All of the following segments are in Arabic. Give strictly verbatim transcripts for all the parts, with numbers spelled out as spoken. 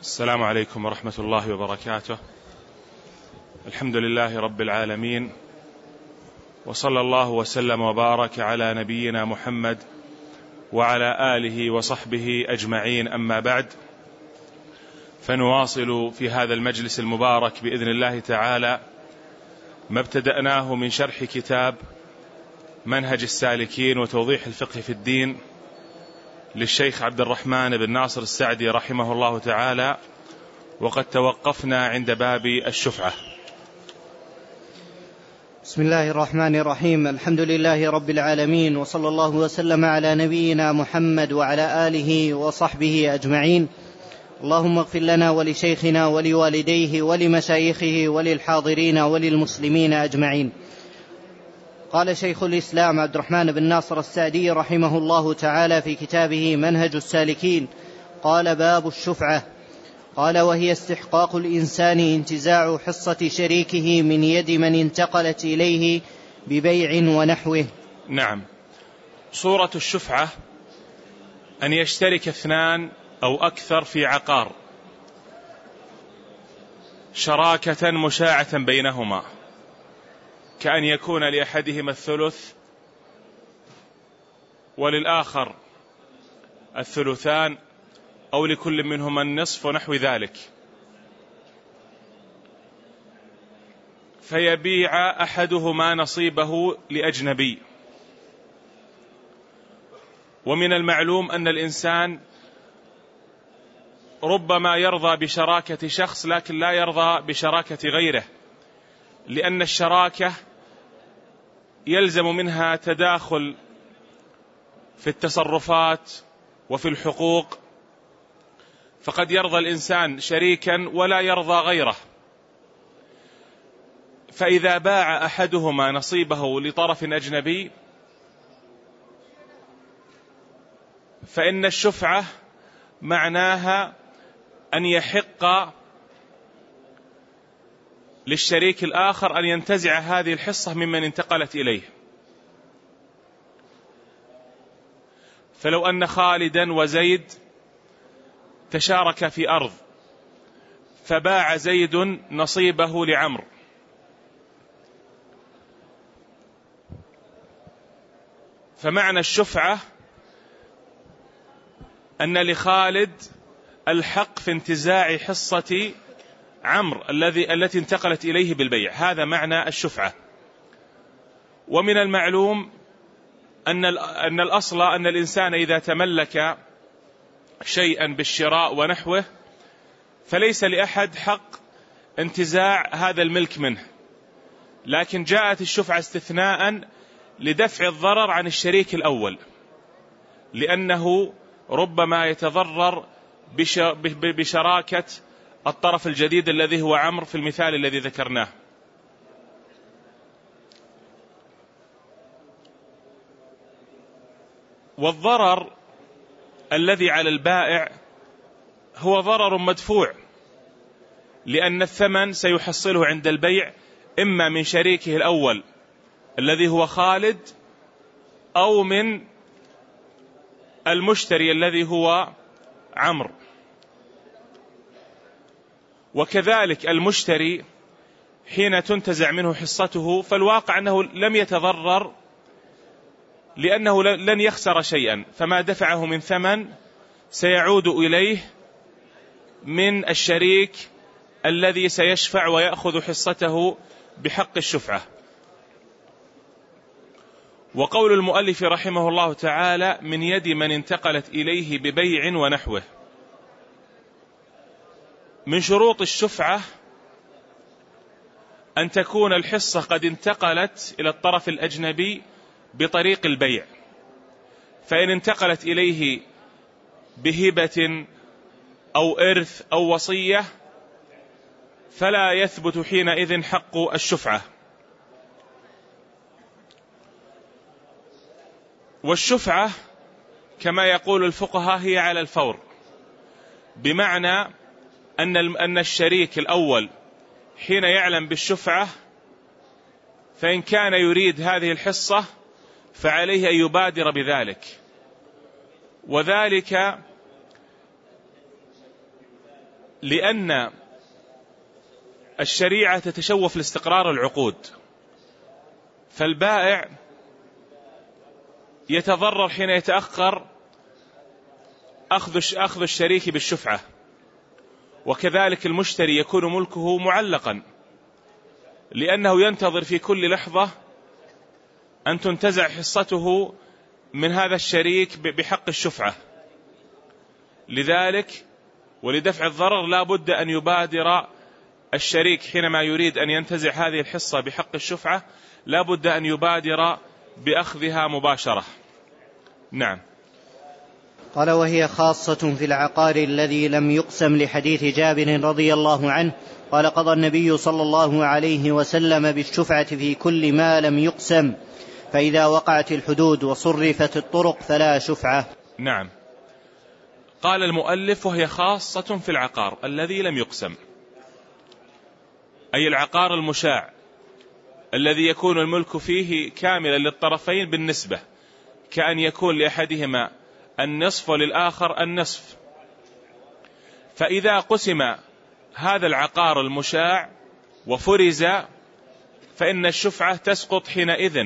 السلام عليكم ورحمة الله وبركاته. الحمد لله رب العالمين، وصلى الله وسلم وبارك على نبينا محمد وعلى آله وصحبه أجمعين، أما بعد، فنواصل في هذا المجلس المبارك بإذن الله تعالى ما ابتدأناه من شرح كتاب منهج السالكين وتوضيح الفقه في الدين للشيخ عبد الرحمن بن ناصر السعدي رحمه الله تعالى، وقد توقفنا عند باب الشفعة. بسم الله الرحمن الرحيم. الحمد لله رب العالمين، وصلى الله وسلم على نبينا محمد وعلى آله وصحبه أجمعين. اللهم اغفر لنا ولشيخنا ولوالديه ولمشايخه وللحاضرين وللمسلمين أجمعين. قال شيخ الإسلام عبد الرحمن بن ناصر السعدي رحمه الله تعالى في كتابه منهج السالكين، قال: باب الشفعة. قال: وهي استحقاق الإنسان انتزاع حصة شريكه من يد من انتقلت إليه ببيع ونحوه. نعم. صورة الشفعة أن يشترك اثنان أو أكثر في عقار شراكة مشاعة بينهما، كأن يكون لأحدهما الثلث وللآخر الثلثان، أو لكل منهما النصف ونحو ذلك، فيبيع أحدهما نصيبه لأجنبي. ومن المعلوم أن الإنسان ربما يرضى بشراكة شخص لكن لا يرضى بشراكة غيره، لأن الشراكة يلزم منها تداخل في التصرفات وفي الحقوق، فقد يرضى الإنسان شريكا ولا يرضى غيره. فإذا باع أحدهما نصيبه لطرف أجنبي فإن الشفعة معناها أن يحق للشريك الآخر أن ينتزع هذه الحصة ممن انتقلت إليه. فلو أن خالدا وزيد تشارك في أرض، فباع زيد نصيبه لعمرو، فمعنى الشفعة أن لخالد الحق في انتزاع حصة عمرو الذي التي انتقلت إليه بالبيع. هذا معنى الشفعة. ومن المعلوم أن أن الأصل أن الإنسان إذا تملك شيئا بالشراء ونحوه فليس لأحد حق انتزاع هذا الملك منه، لكن جاءت الشفعة استثناء لدفع الضرر عن الشريك الأول، لأنه ربما يتضرر بشراكة الطرف الجديد الذي هو عمرو في المثال الذي ذكرناه. والضرر الذي على البائع هو ضرر مدفوع، لأن الثمن سيحصله عند البيع إما من شريكه الأول الذي هو خالد، أو من المشتري الذي هو عمرو. وكذلك المشتري حين تنتزع منه حصته فالواقع أنه لم يتضرر، لأنه لن يخسر شيئا، فما دفعه من ثمن سيعود إليه من الشريك الذي سيشفع ويأخذ حصته بحق الشفعة. وقول المؤلف رحمه الله تعالى: من يد من انتقلت إليه ببيع ونحوه. من شروط الشفعة أن تكون الحصة قد انتقلت إلى الطرف الأجنبي بطريق البيع، فإن انتقلت إليه بهبة أو إرث أو وصية فلا يثبت حينئذ حق الشفعة. والشفعة كما يقول الفقهاء هي على الفور، بمعنى أن أن الشريك الأول حين يعلم بالشفعة فإن كان يريد هذه الحصة فعليه أن يبادر بذلك، وذلك لأن الشريعة تتشوف لاستقرار العقود، فالبائع يتضرر حين يتأخر أخذ الشريك بالشفعة، وكذلك المشتري يكون ملكه معلقا لأنه ينتظر في كل لحظة أن تنتزع حصته من هذا الشريك بحق الشفعة. لذلك ولدفع الضرر لا بد أن يبادر الشريك حينما يريد أن ينتزع هذه الحصة بحق الشفعة، لا بد أن يبادر بأخذها مباشرة. نعم. قال: وهي خاصة في العقار الذي لم يقسم، لحديث جابر رضي الله عنه قال: قضى النبي صلى الله عليه وسلم بالشفعة في كل ما لم يقسم، فإذا وقعت الحدود وصرفت الطرق فلا شفعة. نعم. قال المؤلف: وهي خاصة في العقار الذي لم يقسم، أي العقار المشاع الذي يكون الملك فيه كاملا للطرفين بالنسبة، كأن يكون لأحدهما النصف وللآخر النصف. فإذا قسم هذا العقار المشاع وفرز فإن الشفعة تسقط حينئذ،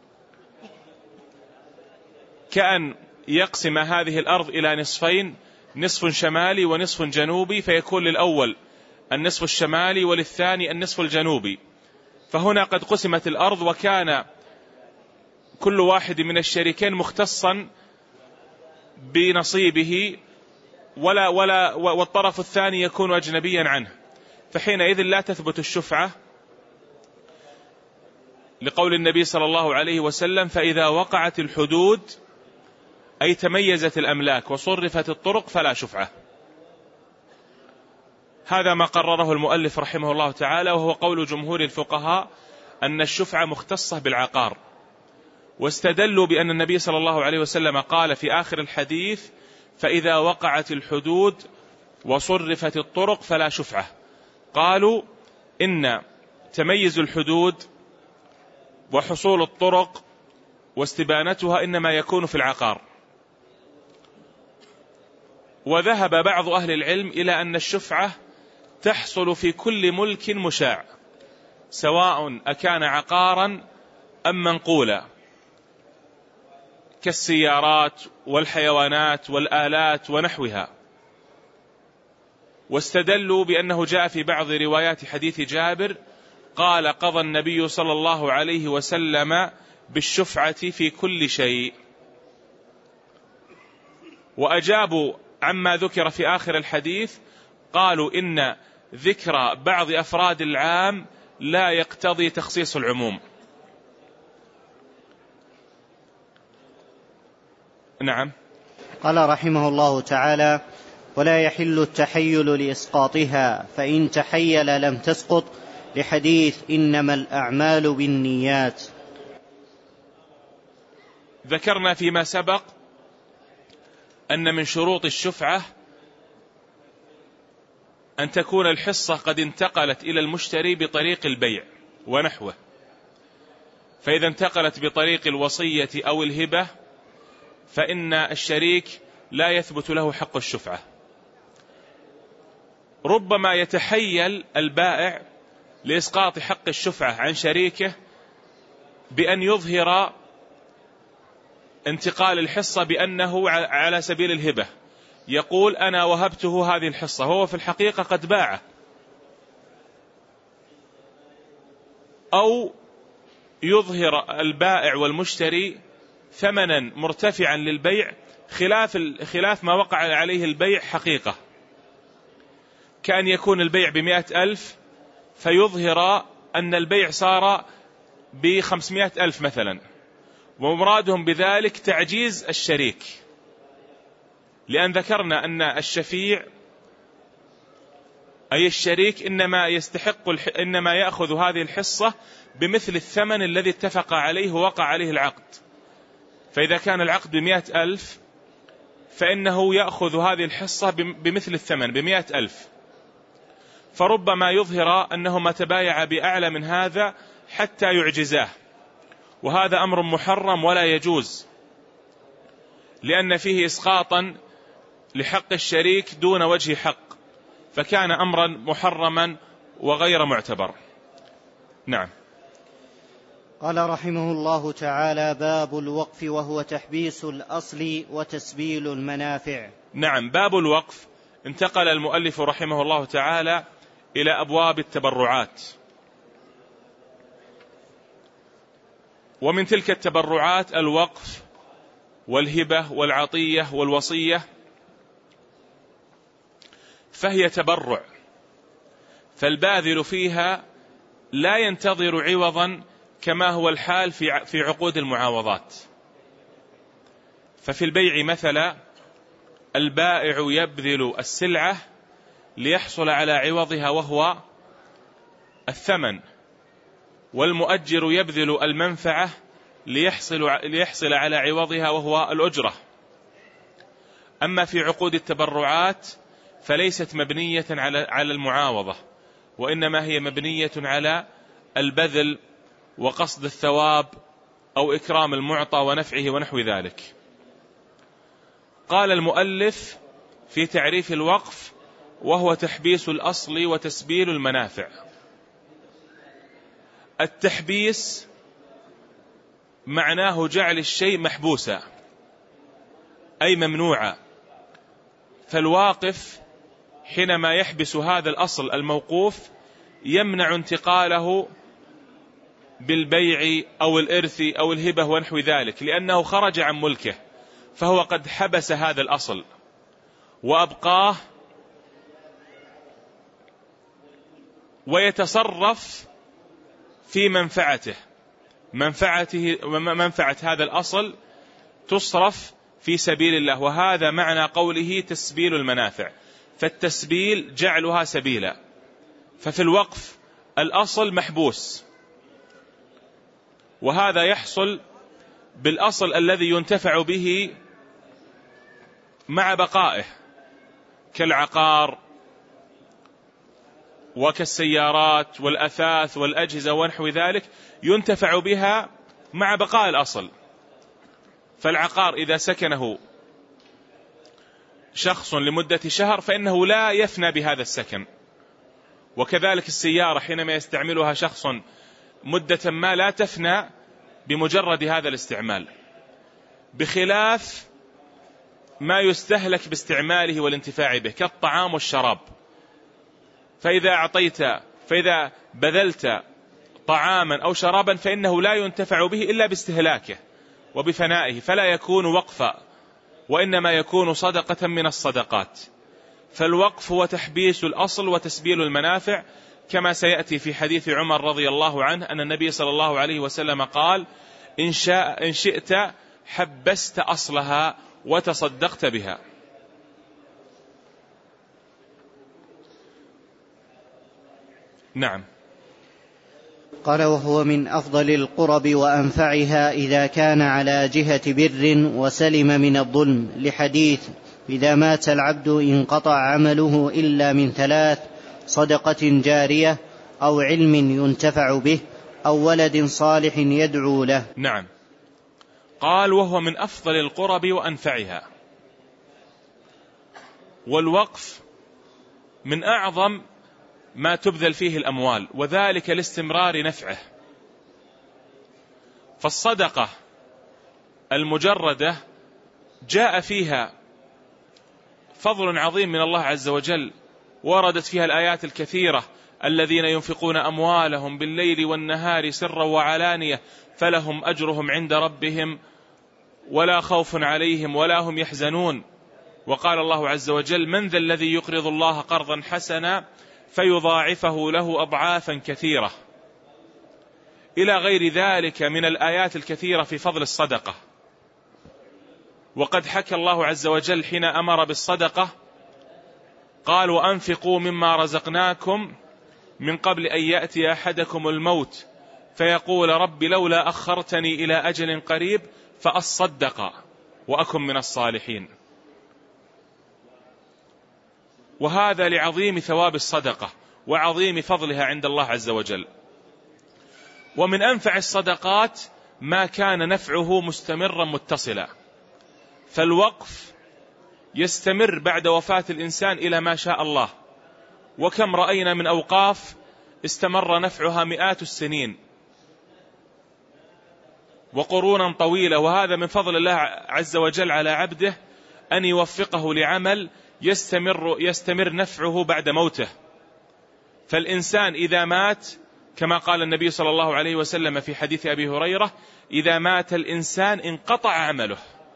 كأن يقسم هذه الأرض إلى نصفين، نصف شمالي ونصف جنوبي، فيكون للأول النصف الشمالي وللثاني النصف الجنوبي. فهنا قد قسمت الأرض وكان كل واحد من الشريكين مختصا بنصيبه، ولا ولا والطرف الثاني يكون أجنبيا عنه، فحينئذ لا تثبت الشفعة، لقول النبي صلى الله عليه وسلم: فإذا وقعت الحدود، أي تميزت الأملاك وصرفت الطرق، فلا شفعة. هذا ما قرره المؤلف رحمه الله تعالى، وهو قول جمهور الفقهاء أن الشفعة مختصة بالعقار، واستدلوا بأن النبي صلى الله عليه وسلم قال في آخر الحديث: فإذا وقعت الحدود وصرفت الطرق فلا شفعة. قالوا إن تميز الحدود وحصول الطرق واستبانتها إنما يكون في العقار. وذهب بعض أهل العلم إلى أن الشفعة تحصل في كل ملك مشاع، سواء أكان عقارا أم منقولا، كالسيارات والحيوانات والآلات ونحوها. واستدلوا بأنه جاء في بعض روايات حديث جابر قال: قضى النبي صلى الله عليه وسلم بالشفعة في كل شيء. وأجابوا عما ذكر في آخر الحديث، قالوا إن ذكر بعض أفراد العام لا يقتضي تخصيص العموم. نعم. قال رحمه الله تعالى: ولا يحل التحيل لإسقاطها، فإن تحيل لم تسقط، لحديث إنما الأعمال بالنيات. ذكرنا فيما سبق أن من شروط الشفعة أن تكون الحصة قد انتقلت إلى المشتري بطريق البيع ونحوه، فإذا انتقلت بطريق الوصية أو الهبة فإن الشريك لا يثبت له حق الشفعة. ربما يتحيل البائع لإسقاط حق الشفعة عن شريكه بأن يظهر انتقال الحصة بأنه على سبيل الهبة، يقول: أنا وهبته هذه الحصة، هو في الحقيقة قد باعه. أو يظهر البائع والمشتري ثمنا مرتفعا للبيع خلاف خلاف ما وقع عليه البيع حقيقة، كأن يكون البيع بمئة ألف فيظهر أن البيع صار بخمسمائة ألف مثلا، ومرادهم بذلك تعجيز الشريك، لأن ذكرنا أن الشفيع أي الشريك إنما يستحق الح... إنما يأخذ هذه الحصة بمثل الثمن الذي اتفق عليه ووقع عليه العقد. فإذا كان العقد بمئة ألف فإنه يأخذ هذه الحصة بمثل الثمن بمئة ألف، فربما يظهر أنهما تبايع بأعلى من هذا حتى يعجزاه، وهذا أمر محرم ولا يجوز، لأن فيه إسقاطا لحق الشريك دون وجه حق، فكان أمرا محرما وغير معتبر. نعم. قال رحمه الله تعالى: باب الوقف، وهو تحبيس الأصل وتسبيل المنافع. نعم، باب الوقف انتقل المؤلف رحمه الله تعالى إلى أبواب التبرعات، ومن تلك التبرعات الوقف والهبة والعطية والوصية، فهي تبرع، فالباذل فيها لا ينتظر عوضا كما هو الحال في عقود المعاوضات. ففي البيع مثلا البائع يبذل السلعة ليحصل على عوضها وهو الثمن، والمؤجر يبذل المنفعة ليحصل, ليحصل على عوضها وهو الأجرة. أما في عقود التبرعات فليست مبنية على المعاوضة، وإنما هي مبنية على البذل وقصد الثواب أو إكرام المعطى ونفعه ونحو ذلك. قال المؤلف في تعريف الوقف: وهو تحبيس الأصل وتسبيل المنافع. التحبيس معناه جعل الشيء محبوسا أي ممنوعا، فالواقف حينما يحبس هذا الأصل الموقوف يمنع انتقاله بالبيع أو الإرث أو الهبة ونحو ذلك، لأنه خرج عن ملكه، فهو قد حبس هذا الأصل وأبقاه، ويتصرف في منفعته منفعته منفعة هذا الأصل تصرف في سبيل الله، وهذا معنى قوله تسبيل المنافع. فالتسبيل جعلها سبيلا، ففي الوقف الأصل محبوس، وهذا يحصل بالأصل الذي ينتفع به مع بقائه، كالعقار وكالسيارات والأثاث والأجهزة ونحو ذلك، ينتفع بها مع بقاء الأصل. فالعقار إذا سكنه شخص لمدة شهر فإنه لا يفنى بهذا السكن، وكذلك السيارة حينما يستعملها شخص مدة ما لا تفنى بمجرد هذا الاستعمال، بخلاف ما يستهلك باستعماله والانتفاع به كالطعام والشراب. فإذا أعطيت فإذا بذلت طعاما أو شرابا فإنه لا ينتفع به إلا باستهلاكه وبفنائه، فلا يكون وقفا، وإنما يكون صدقة من الصدقات. فالوقف هو تحبيس الأصل وتسبيل المنافع، كما سيأتي في حديث عمر رضي الله عنه أن النبي صلى الله عليه وسلم قال: إن, شاء إن شئت حبست أصلها وتصدقت بها. نعم. قال: وهو من أفضل القرب وأنفعها إذا كان على جهة بر وسلم من الظلم، لحديث: إذا مات العبد انقطع عمله إلا من ثلاث: صدقة جارية، أو علم ينتفع به، أو ولد صالح يدعو له. نعم. قال: وهو من أفضل القرب وأنفعها. والوقف من أعظم ما تبذل فيه الأموال، وذلك لاستمرار نفعه. فالصدقة المجردة جاء فيها فضل عظيم من الله عز وجل، وردت فيها الآيات الكثيرة: الذين ينفقون أموالهم بالليل والنهار سرا وعلانية فلهم أجرهم عند ربهم ولا خوف عليهم ولا هم يحزنون. وقال الله عز وجل: من ذا الذي يقرض الله قرضا حسنا فيضاعفه له أضعافا كثيرة، إلى غير ذلك من الآيات الكثيرة في فضل الصدقة. وقد حكى الله عز وجل حين أمر بالصدقة قال: وأنفقوا مما رزقناكم من قبل أن يأتي أحدكم الموت فيقول رب لولا أخرتني إلى أجل قريب فأصدق وأكن من الصالحين. وهذا لعظيم ثواب الصدقة وعظيم فضلها عند الله عز وجل. ومن أنفع الصدقات ما كان نفعه مستمرا متصلا، فالوقف يستمر بعد وفاة الإنسان إلى ما شاء الله، وكم رأينا من أوقاف استمر نفعها مئات السنين وقرونا طويلة، وهذا من فضل الله عز وجل على عبده أن يوفقه لعمل يستمر, يستمر نفعه بعد موته. فالإنسان إذا مات كما قال النبي صلى الله عليه وسلم في حديث أبي هريرة: إذا مات الإنسان انقطع عمله.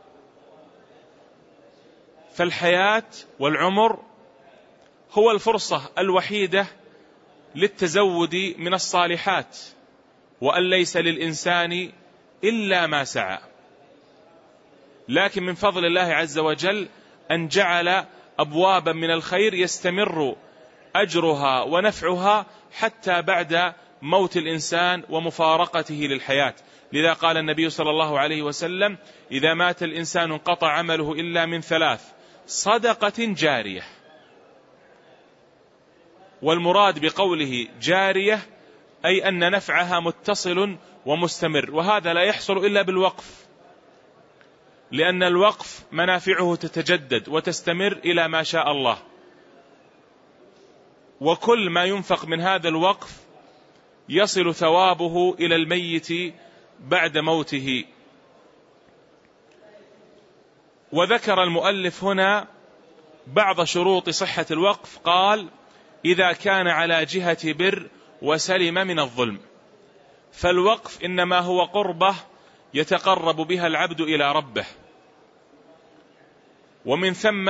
فالحياة والعمر هو الفرصة الوحيدة للتزود من الصالحات، وأن ليس للإنسان إلا ما سعى. لكن من فضل الله عز وجل أن جعل أبوابا من الخير يستمر أجرها ونفعها حتى بعد موت الإنسان ومفارقته للحياة. لذا قال النبي صلى الله عليه وسلم: إذا مات الإنسان انقطع عمله إلا من ثلاث: صدقة جارية. والمراد بقوله جارية أي أن نفعها متصل ومستمر، وهذا لا يحصل إلا بالوقف، لأن الوقف منافعه تتجدد وتستمر إلى ما شاء الله، وكل ما ينفق من هذا الوقف يصل ثوابه إلى الميت بعد موته. وذكر المؤلف هنا بعض شروط صحة الوقف، قال: إذا كان على جهة بر وسلم من الظلم. فالوقف إنما هو قربة يتقرب بها العبد إلى ربه، ومن ثم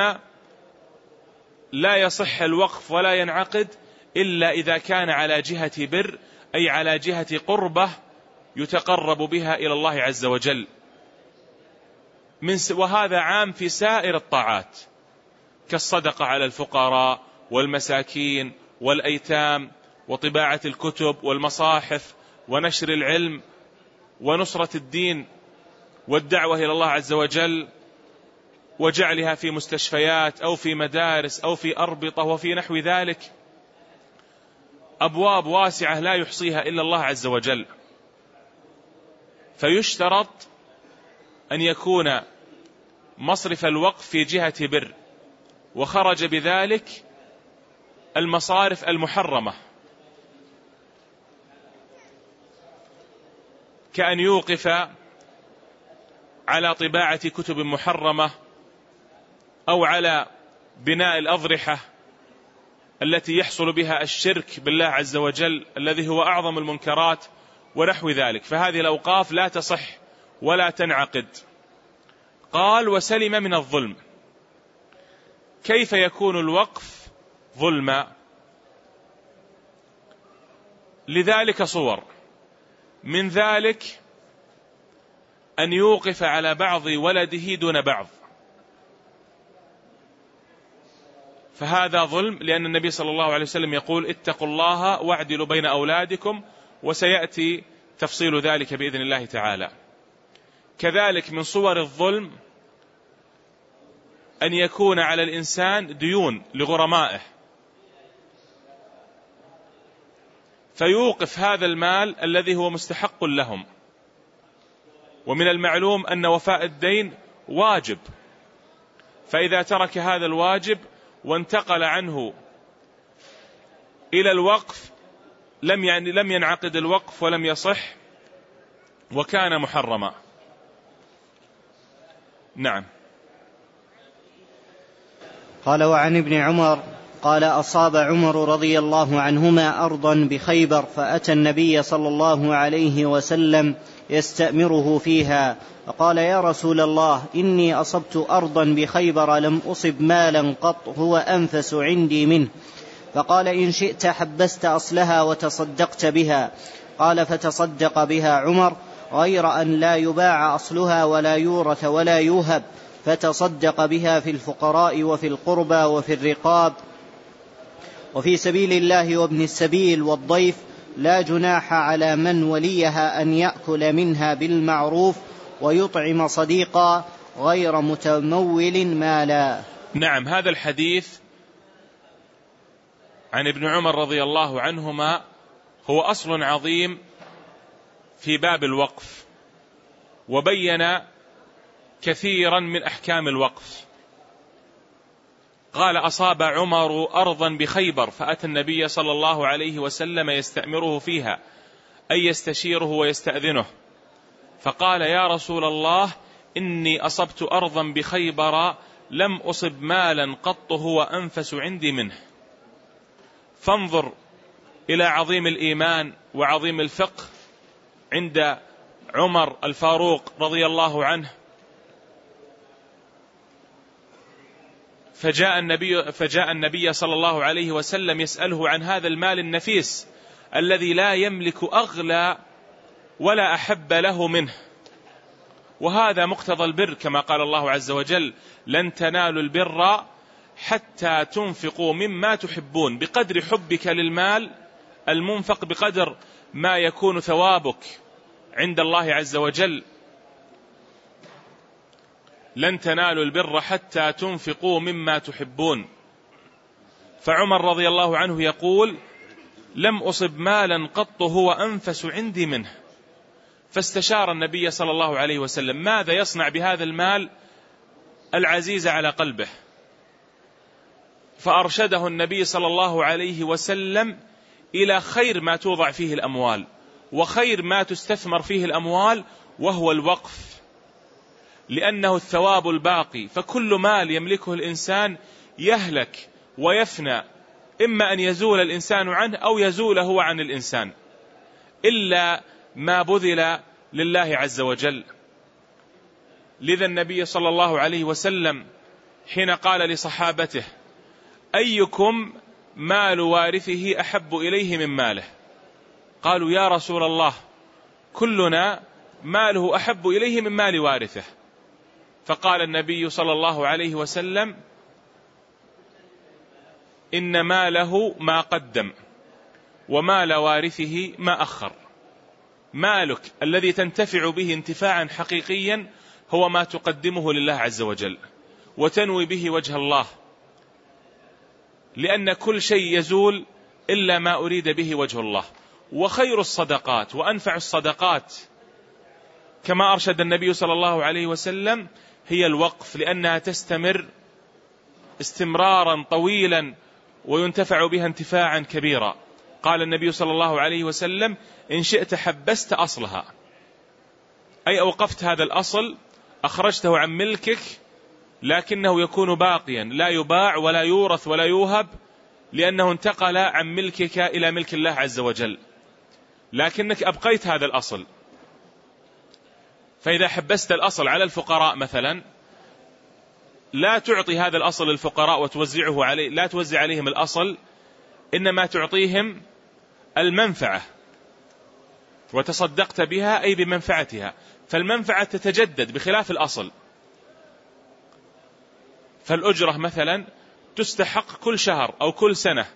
لا يصح الوقف ولا ينعقد إلا إذا كان على جهة بر، أي على جهة قربة يتقرب بها إلى الله عز وجل. من وهذا عام في سائر الطاعات كالصدقة على الفقراء والمساكين والأيتام وطباعة الكتب والمصاحف ونشر العلم ونصرة الدين والدعوة إلى الله عز وجل وجعلها في مستشفيات أو في مدارس أو في أربطة وفي نحو ذلك. أبواب واسعة لا يحصيها إلا الله عز وجل. فيشترط أن يكون مصرف الوقف في جهة بر، وخرج بذلك المصارف المحرمة، كأن يوقف على طباعة كتب محرمة أو على بناء الأضرحة التي يحصل بها الشرك بالله عز وجل الذي هو أعظم المنكرات ونحو ذلك. فهذه الأوقاف لا تصح ولا تنعقد. قال: وسلم من الظلم. كيف يكون الوقف ظلما؟ لذلك صور، من ذلك أن يوقف على بعض ولده دون بعض، فهذا ظلم، لأن النبي صلى الله عليه وسلم يقول: اتقوا الله واعدلوا بين أولادكم، وسيأتي تفصيل ذلك بإذن الله تعالى. كذلك من صور الظلم أن يكون على الإنسان ديون لغرمائه، فيوقف هذا المال الذي هو مستحق لهم. ومن المعلوم أن وفاء الدين واجب، فإذا ترك هذا الواجب وانتقل عنه إلى الوقف لم يعني لم ينعقد الوقف ولم يصح وكان محرما. نعم. قال: وعن ابن عمر قال: أصاب عمر رضي الله عنهما أرضا بخيبر، فأتى النبي صلى الله عليه وسلم يستأمره فيها، فقال: يا رسول الله، إني أصبت أرضا بخيبر لم أصب مالا قط هو أنفس عندي منه. فقال: إن شئت حبست أصلها وتصدقت بها. قال: فتصدق بها عمر، غير أن لا يباع أصلها ولا يورث ولا يوهب، فتصدق بها في الفقراء وفي القربى وفي الرقاب وفي سبيل الله وابن السبيل والضيف، لا جناح على من وليها أن يأكل منها بالمعروف ويطعم صديقا غير متمول مالا. نعم. هذا الحديث عن ابن عمر رضي الله عنهما هو أصل عظيم في باب الوقف، وبين كثيرا من أحكام الوقف. قال أصاب عمر أرضا بخيبر فأتى النبي صلى الله عليه وسلم يستأمره فيها أي يستشيره ويستأذنه، فقال يا رسول الله إني أصبت أرضا بخيبر لم أصب مالا قط هو أنفس عندي منه. فانظر إلى عظيم الإيمان وعظيم الفقه عند عمر الفاروق رضي الله عنه. فجاء النبي, فجاء النبي صلى الله عليه وسلم يسأله عن هذا المال النفيس الذي لا يملك أغلى ولا أحب له منه. وهذا مقتضى البر كما قال الله عز وجل لن تنالوا البر حتى تنفقوا مما تحبون. بقدر حبك للمال المنفق بقدر ما يكون ثوابك عند الله عز وجل. لن تنالوا البر حتى تنفقوا مما تحبون. فعمر رضي الله عنه يقول لم أصب مالا قط هو أنفس عندي منه. فاستشار النبي صلى الله عليه وسلم ماذا يصنع بهذا المال العزيز على قلبه، فأرشده النبي صلى الله عليه وسلم إلى خير ما توضع فيه الأموال وخير ما تستثمر فيه الأموال، وهو الوقف، لأنه الثواب الباقي. فكل مال يملكه الإنسان يهلك ويفنى، إما أن يزول الإنسان عنه أو يزول هو عن الإنسان، إلا ما بذل لله عز وجل. لذا النبي صلى الله عليه وسلم حين قال لصحابته أيكم مال وارثه أحب إليه من ماله، قالوا يا رسول الله كلنا ماله أحب إليه من مال وارثه. فقال النبي صلى الله عليه وسلم إن ماله ما قدم ومال وارثه ما أخر. مالك الذي تنتفع به انتفاعا حقيقيا هو ما تقدمه لله عز وجل وتنوي به وجه الله، لأن كل شيء يزول إلا ما أريد به وجه الله. وخير الصدقات وأنفع الصدقات كما أرشد النبي صلى الله عليه وسلم هي الوقف، لأنها تستمر استمرارا طويلا وينتفع بها انتفاعا كبيرا. قال النبي صلى الله عليه وسلم إن شئت حبست أصلها، أي أوقفت هذا الأصل أخرجته عن ملكك لكنه يكون باقيا لا يباع ولا يورث ولا يوهب، لأنه انتقل عن ملكك إلى ملك الله عز وجل، لكنك أبقيت هذا الأصل. فإذا حبست الأصل على الفقراء مثلا لا تعطي هذا الأصل للفقراء وتوزعه عليه، لا توزع عليهم الأصل، إنما تعطيهم المنفعة وتصدقت بها أي بمنفعتها، فالمنفعة تتجدد بخلاف الأصل. فالأجرة مثلا تستحق كل شهر أو كل سنة،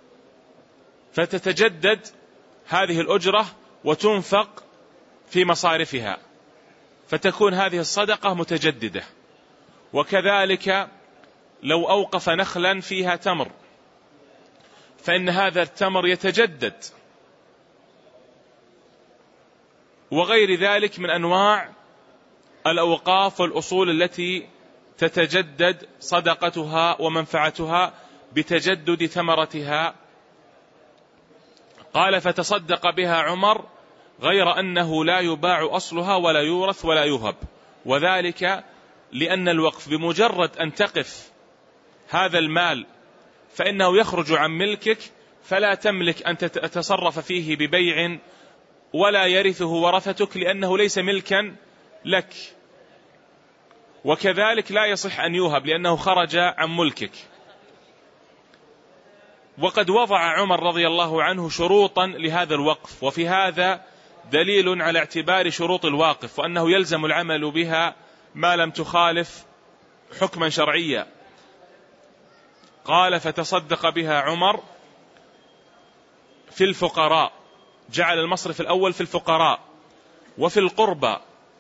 فتتجدد هذه الأجرة وتنفق في مصارفها، فتكون هذه الصدقة متجددة. وكذلك لو أوقف نخلا فيها تمر فإن هذا التمر يتجدد، وغير ذلك من أنواع الأوقاف والأصول التي تتجدد صدقتها ومنفعتها بتجدد ثمرتها. قال فتصدق بها عمر غير أنه لا يباع أصلها ولا يورث ولا يوهب، وذلك لأن الوقف بمجرد أن تقف هذا المال فإنه يخرج عن ملكك، فلا تملك أن تتصرف فيه ببيع ولا يرثه ورثتك لأنه ليس ملكا لك، وكذلك لا يصح أن يوهب لأنه خرج عن ملكك. وقد وضع عمر رضي الله عنه شروطا لهذا الوقف، وفي هذا دليل على اعتبار شروط الواقف وأنه يلزم العمل بها ما لم تخالف حكما شرعيا. قال فتصدق بها عمر في الفقراء، جعل المصرف الأول في الفقراء وفي القربى،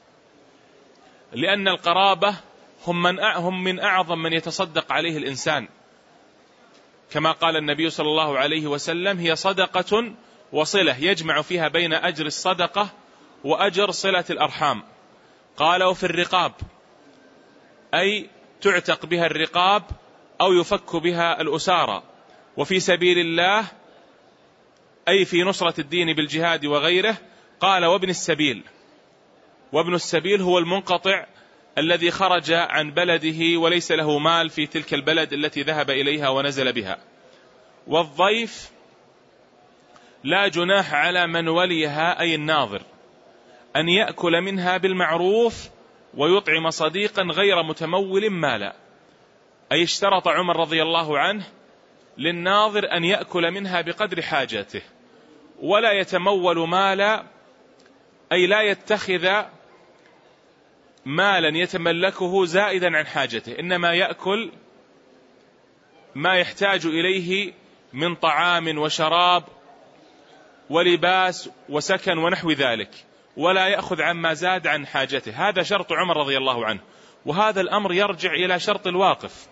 لأن القرابة هم من هم من أعظم من يتصدق عليه الإنسان، كما قال النبي صلى الله عليه وسلم هي صدقة وصلة يجمع فيها بين أجر الصدقة وأجر صلة الأرحام. قال وفي الرقاب، أي تعتق بها الرقاب أو يفك بها الأسارى، وفي سبيل الله أي في نصرة الدين بالجهاد وغيره. قال وابن السبيل، وابن السبيل هو المنقطع الذي خرج عن بلده وليس له مال في تلك البلد التي ذهب إليها ونزل بها. والضيف لا جناح على من وليها أي الناظر أن يأكل منها بالمعروف ويطعم صديقا غير متمول مالا، أي اشترط عمر رضي الله عنه للناظر أن يأكل منها بقدر حاجته ولا يتمول مالا، أي لا يتخذ مالا يتملكه زائدا عن حاجته، إنما يأكل ما يحتاج إليه من طعام وشراب ولباس وسكن ونحو ذلك، ولا يأخذ عما زاد عن حاجته. هذا شرط عمر رضي الله عنه، وهذا الأمر يرجع إلى شرط الواقف.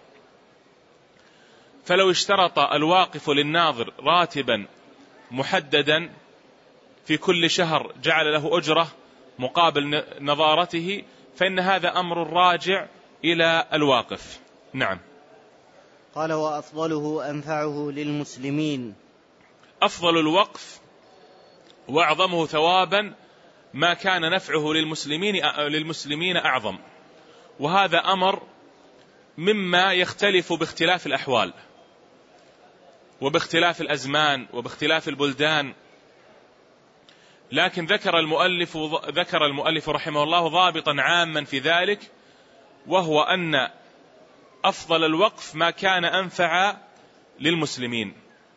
فلو اشترط الواقف للناظر راتبا محددا في كل شهر جعل له أجرة مقابل نظارته، فإن هذا أمر راجع إلى الواقف. نعم. قال وأفضله أنفعه للمسلمين. أفضل الوقف وأعظمه ثوابا ما كان نفعه للمسلمين للمسلمين أعظم، وهذا أمر مما يختلف باختلاف الأحوال وباختلاف الأزمان وباختلاف البلدان. لكن ذكر المؤلف ذكر المؤلف رحمه الله ضابطا عاما في ذلك، وهو أن أفضل الوقف ما كان أنفع للمسلمين.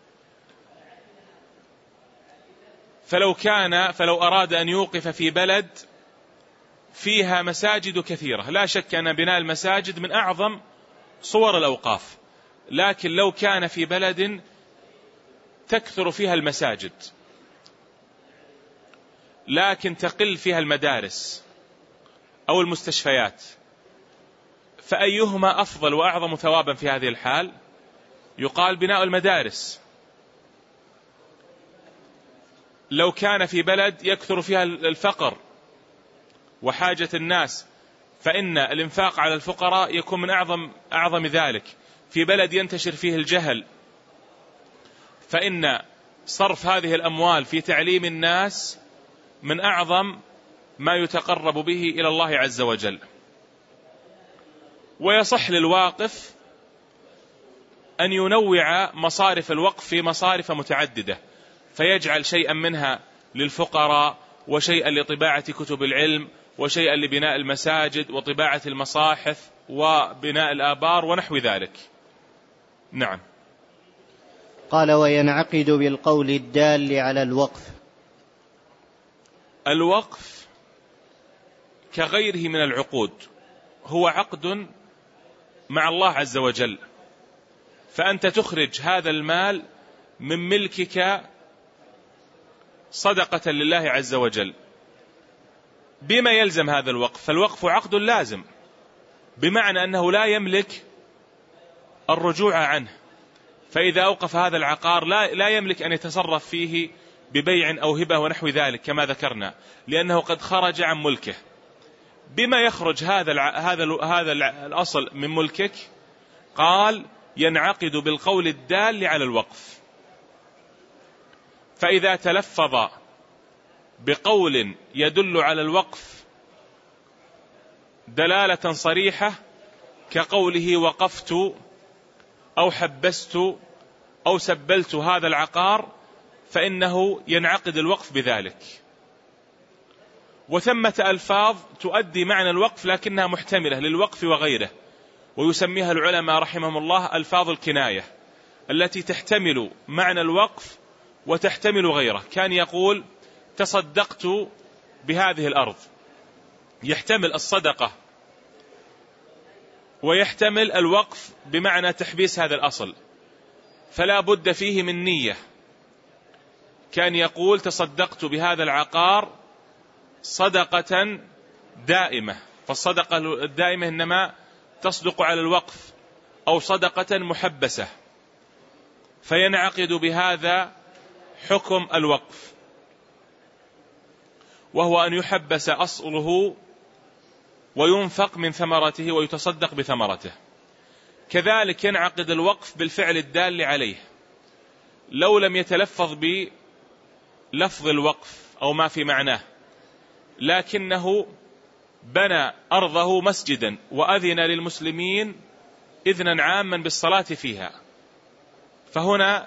فلو كان فلو أراد أن يوقف في بلد فيها مساجد كثيرة، لا شك أن بناء المساجد من أعظم صور الأوقاف، لكن لو كان في بلد تكثر فيها المساجد لكن تقل فيها المدارس أو المستشفيات، فأيهما أفضل وأعظم ثوابا في هذه الحال؟ يقال بناء المدارس. لو كان في بلد يكثر فيها الفقر وحاجة الناس فإن الإنفاق على الفقراء يكون من أعظم أعظم ذلك. في بلد ينتشر فيه الجهل فإن صرف هذه الأموال في تعليم الناس من أعظم ما يتقرب به إلى الله عز وجل. ويصح للواقف أن ينوع مصارف الوقف في مصارف متعددة، فيجعل شيئا منها للفقراء، وشيئا لطباعة كتب العلم، وشيئا لبناء المساجد وطباعة المصاحف وبناء الآبار ونحو ذلك. نعم. قال وينعقد بالقول الدال على الوقف. الوقف كغيره من العقود هو عقد مع الله عز وجل، فأنت تخرج هذا المال من ملكك صدقة لله عز وجل. بما يلزم هذا الوقف؟ فالوقف عقد لازم، بمعنى أنه لا يملك الرجوع عنه، فإذا أوقف هذا العقار لا, لا يملك أن يتصرف فيه ببيع أو هبة ونحو ذلك كما ذكرنا، لأنه قد خرج عن ملكه. بما يخرج هذا الع... هذا ال... هذا الأصل من ملكك؟ قال ينعقد بالقول الدال على الوقف. فإذا تلفظ بقول يدل على الوقف دلالة صريحة كقوله وقفت أو حبست أو سبلت هذا العقار، فإنه ينعقد الوقف بذلك. وثمة ألفاظ تؤدي معنى الوقف لكنها محتملة للوقف وغيره، ويسميها العلماء رحمهم الله ألفاظ الكناية، التي تحتمل معنى الوقف وتحتمل غيره. كان يقول تصدقت بهذه الأرض، يحتمل الصدقة ويحتمل الوقف بمعنى تحبيس هذا الأصل، فلا بد فيه من نية. كان يقول تصدقت بهذا العقار صدقة دائمة، فالصدقة الدائمة إنما تصدق على الوقف، أو صدقة محبسة، فينعقد بهذا حكم الوقف، وهو أن يحبس أصله وينفق من ثمرته ويتصدق بثمرته. كذلك ينعقد الوقف بالفعل الدال عليه، لو لم يتلفظ بلفظ الوقف أو ما في معناه، لكنه بنى أرضه مسجدا وأذن للمسلمين إذنا عاما بالصلاة فيها، فهنا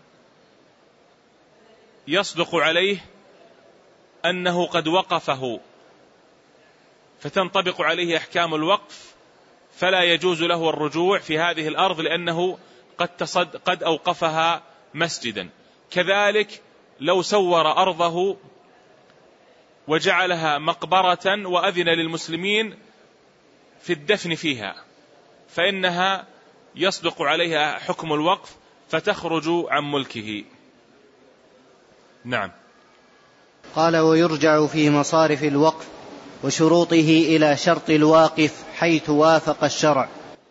يصدق عليه أنه قد وقفه، فتنطبق عليه أحكام الوقف، فلا يجوز له الرجوع في هذه الأرض لأنه قد, تصد قد أوقفها مسجدا. كذلك لو سور أرضه وجعلها مقبرة وأذن للمسلمين في الدفن فيها، فإنها يصدق عليها حكم الوقف فتخرج عن ملكه. نعم. قال: ويرجع في مصارف الوقف وشروطه إلى شرط الواقف حيث وافق الشرع.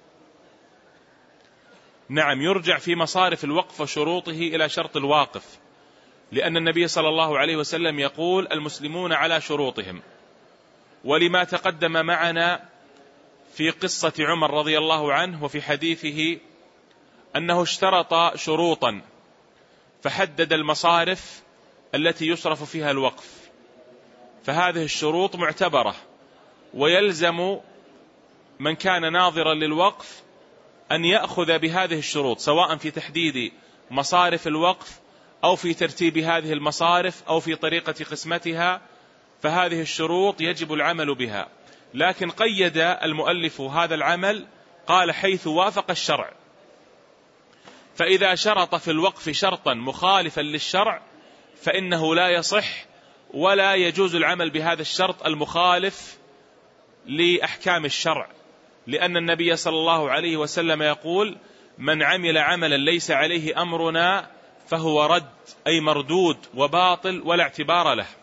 نعم، يرجع في مصارف الوقف وشروطه إلى شرط الواقف، لأن النبي صلى الله عليه وسلم يقول: المسلمون على شروطهم، ولما تقدم معنا في قصة عمر رضي الله عنه وفي حديثه أنه اشترط شروطا فحدد المصارف التي يصرف فيها الوقف، فهذه الشروط معتبرة، ويلزم من كان ناظرا للوقف أن يأخذ بهذه الشروط، سواء في تحديد مصارف الوقف أو في ترتيب هذه المصارف أو في طريقة قسمتها، فهذه الشروط يجب العمل بها. لكن قيد المؤلف هذا العمل، قال: حيث وافق الشرع، فإذا شرط في الوقف شرطا مخالفا للشرع فإنه لا يصح ولا يجوز العمل بهذا الشرط المخالف لأحكام الشرع، لأن النبي صلى الله عليه وسلم يقول: من عمل عملا ليس عليه أمرنا فهو رد، أي مردود وباطل ولا اعتبار له.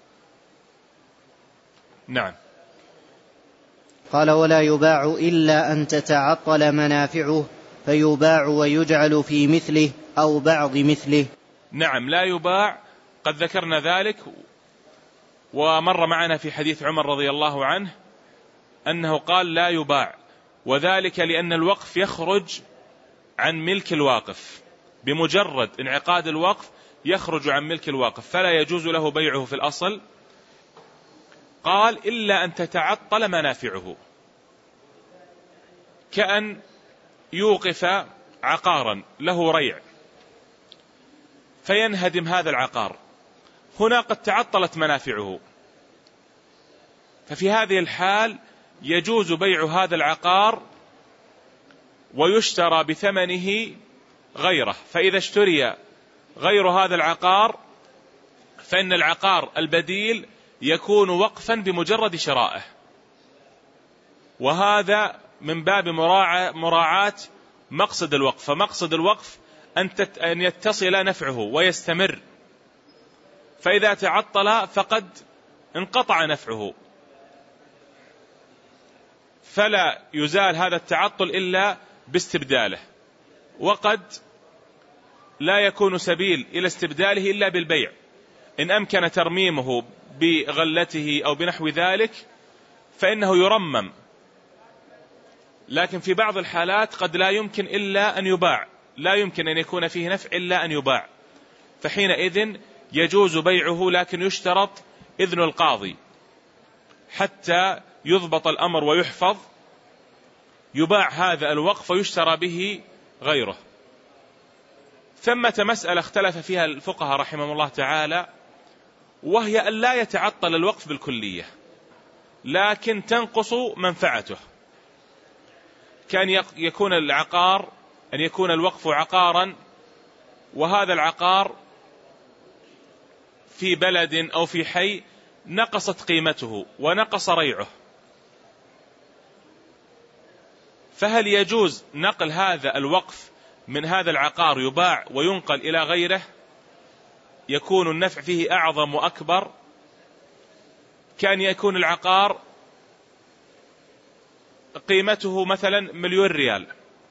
نعم. قال: ولا يباع إلا أن تتعطل منافعه فيباع ويجعل في مثله أو بعض مثله. نعم، لا يباع، قد ذكرنا ذلك ومر معنا في حديث عمر رضي الله عنه أنه قال: لا يباع، وذلك لأن الوقف يخرج عن ملك الواقف، بمجرد انعقاد الوقف يخرج عن ملك الواقف، فلا يجوز له بيعه في الأصل. قال: إلا أن تتعطل منافعه، كأن يوقف عقارا له ريع فينهدم هذا العقار، هنا قد تعطلت منافعه، ففي هذه الحال يجوز بيع هذا العقار ويشترى بثمنه غيره، فإذا اشتري غير هذا العقار فإن العقار البديل يكون وقفا بمجرد شرائه، وهذا من باب مراعاة مقصد الوقف، فمقصد الوقف أن يتصل نفعه ويستمر، فإذا تعطل فقد انقطع نفعه، فلا يزال هذا التعطل إلا باستبداله، وقد لا يكون سبيل إلى استبداله إلا بالبيع، إن أمكن ترميمه بغلته أو بنحو ذلك فإنه يرمم، لكن في بعض الحالات قد لا يمكن إلا أن يباع، لا يمكن أن يكون فيه نفع إلا أن يباع، فحينئذ يجوز بيعه، لكن يشترط إذن القاضي حتى يضبط الأمر ويحفظ، يباع هذا الوقف ويشترى به غيره. ثمة مسألة اختلف فيها الفقهاء رحمهم الله تعالى، وهي أن لا يتعطل الوقف بالكلية لكن تنقص منفعته، كان يكون العقار أن يكون الوقف عقارا، وهذا العقار في بلد أو في حي نقصت قيمته ونقص ريعه، فهل يجوز نقل هذا الوقف من هذا العقار يباع وينقل إلى غيره يكون النفع فيه أعظم وأكبر؟ كان يكون العقار قيمته مثلا مليون ريال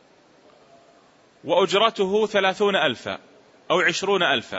وأجرته ثلاثون ألفا أو عشرون ألفا،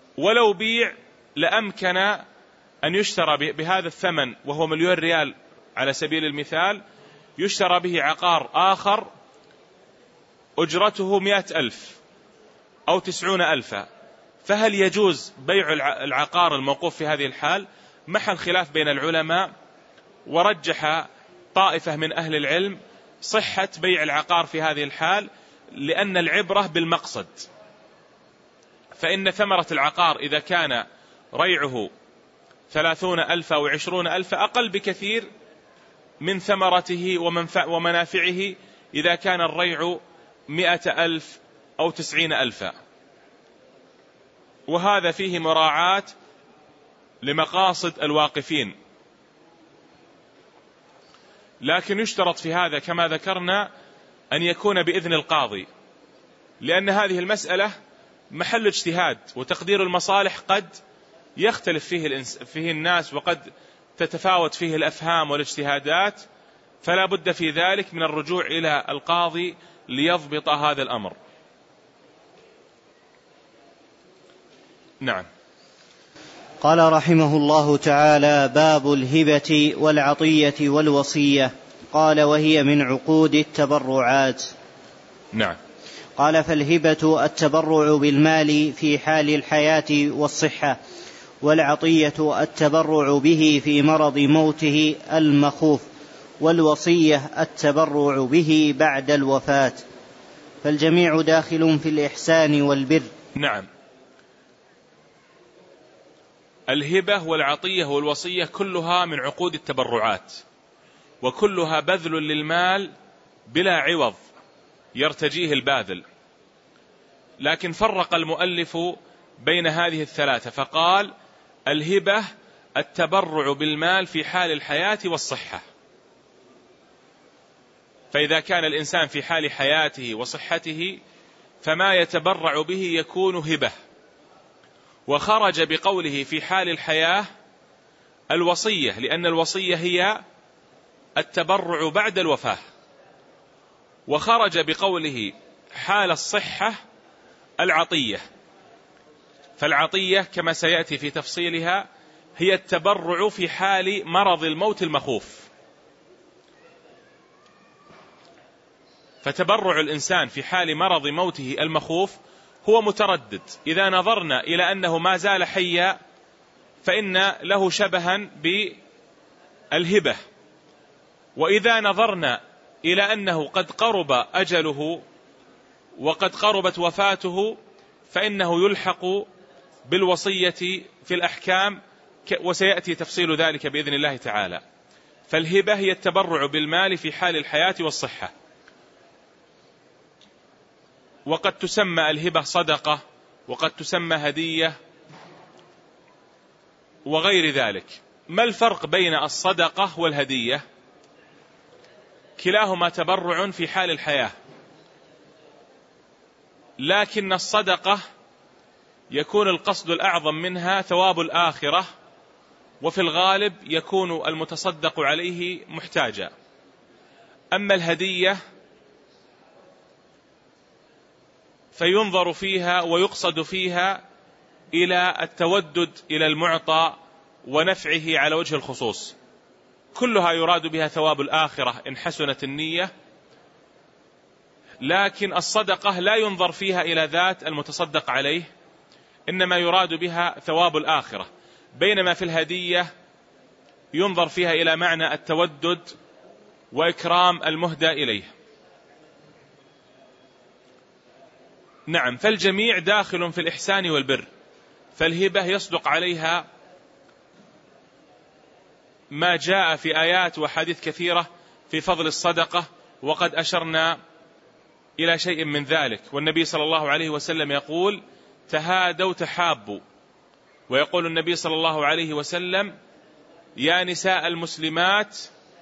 ولو بيع لأمكن أن يشترى بهذا الثمن وهو مليون ريال على سبيل المثال يشترى به عقار آخر أجرته مئة ألف أو تسعون ألفا، فهل يجوز بيع العقار الموقوف في هذه الحال؟ محل خلاف بين العلماء، ورجح طائفة من أهل العلم صحة بيع العقار في هذه الحال، لأن العبرة بالمقصد، فإن ثمرة العقار إذا كان ريعه ثلاثون ألف أو عشرون ألف أقل بكثير من ثمرته ومنافعه إذا كان الريع مئة ألف أو تسعين ألفا، وهذا فيه مراعاة لمقاصد الواقفين. لكن يشترط في هذا كما ذكرنا أن يكون بإذن القاضي، لأن هذه المسألة محل اجتهاد، وتقدير المصالح قد يختلف فيه, فيه الناس، وقد تتفاوت فيه الأفهام والاجتهادات، فلا بد في ذلك من الرجوع إلى القاضي ليضبط هذا الأمر. نعم. قال رحمه الله تعالى: باب الهبة والعطية والوصية. قال: وهي من عقود التبرعات. نعم. قال: فالهبة التبرع بالمال في حال الحياة والصحة، والعطية التبرع به في مرض موته المخوف، والوصية التبرع به بعد الوفاة، فالجميع داخل في الإحسان والبر. نعم. الهبة والعطية والوصية كلها من عقود التبرعات، وكلها بذل للمال بلا عوض يرتجيه الباذل، لكن فرق المؤلف بين هذه الثلاثة فقال: الهبة التبرع بالمال في حال الحياة والصحة، فإذا كان الإنسان في حال حياته وصحته فما يتبرع به يكون هبة. وخرج بقوله في حال الحياة الوصية، لأن الوصية هي التبرع بعد الوفاة. وخرج بقوله حال الصحة العطية، فالعطية كما سيأتي في تفصيلها هي التبرع في حال مرض الموت المخوف. فتبرع الإنسان في حال مرض موته المخوف هو متردد، إذا نظرنا إلى أنه ما زال حيا فإن له شبها بالهبة، وإذا نظرنا إلى أنه قد قرب أجله وقد قربت وفاته فإنه يلحق بالوصية في الأحكام، وسيأتي تفصيل ذلك بإذن الله تعالى. فالهبة هي التبرع بالمال في حال الحياة والصحة، وقد تسمى الهبة صدقة، وقد تسمى هدية وغير ذلك. ما الفرق بين الصدقة والهدية؟ كلاهما تبرع في حال الحياة، لكن الصدقة يكون القصد الأعظم منها ثواب الآخرة، وفي الغالب يكون المتصدق عليه محتاجا. أما الهدية فينظر فيها ويقصد فيها إلى التودد إلى المعطى ونفعه على وجه الخصوص، كلها يراد بها ثواب الآخرة إن حسنت النية، لكن الصدقة لا ينظر فيها إلى ذات المتصدق عليه، إنما يراد بها ثواب الآخرة، بينما في الهدية ينظر فيها إلى معنى التودد وإكرام المهدى إليه. نعم. فالجميع داخل في الإحسان والبر، فالهبة يصدق عليها ما جاء في آيات وحديث كثيرة في فضل الصدقة، وقد أشرنا إلى شيء من ذلك. والنبي صلى الله عليه وسلم يقول: تهادوا تحابوا. ويقول النبي صلى الله عليه وسلم: يا نساء المسلمات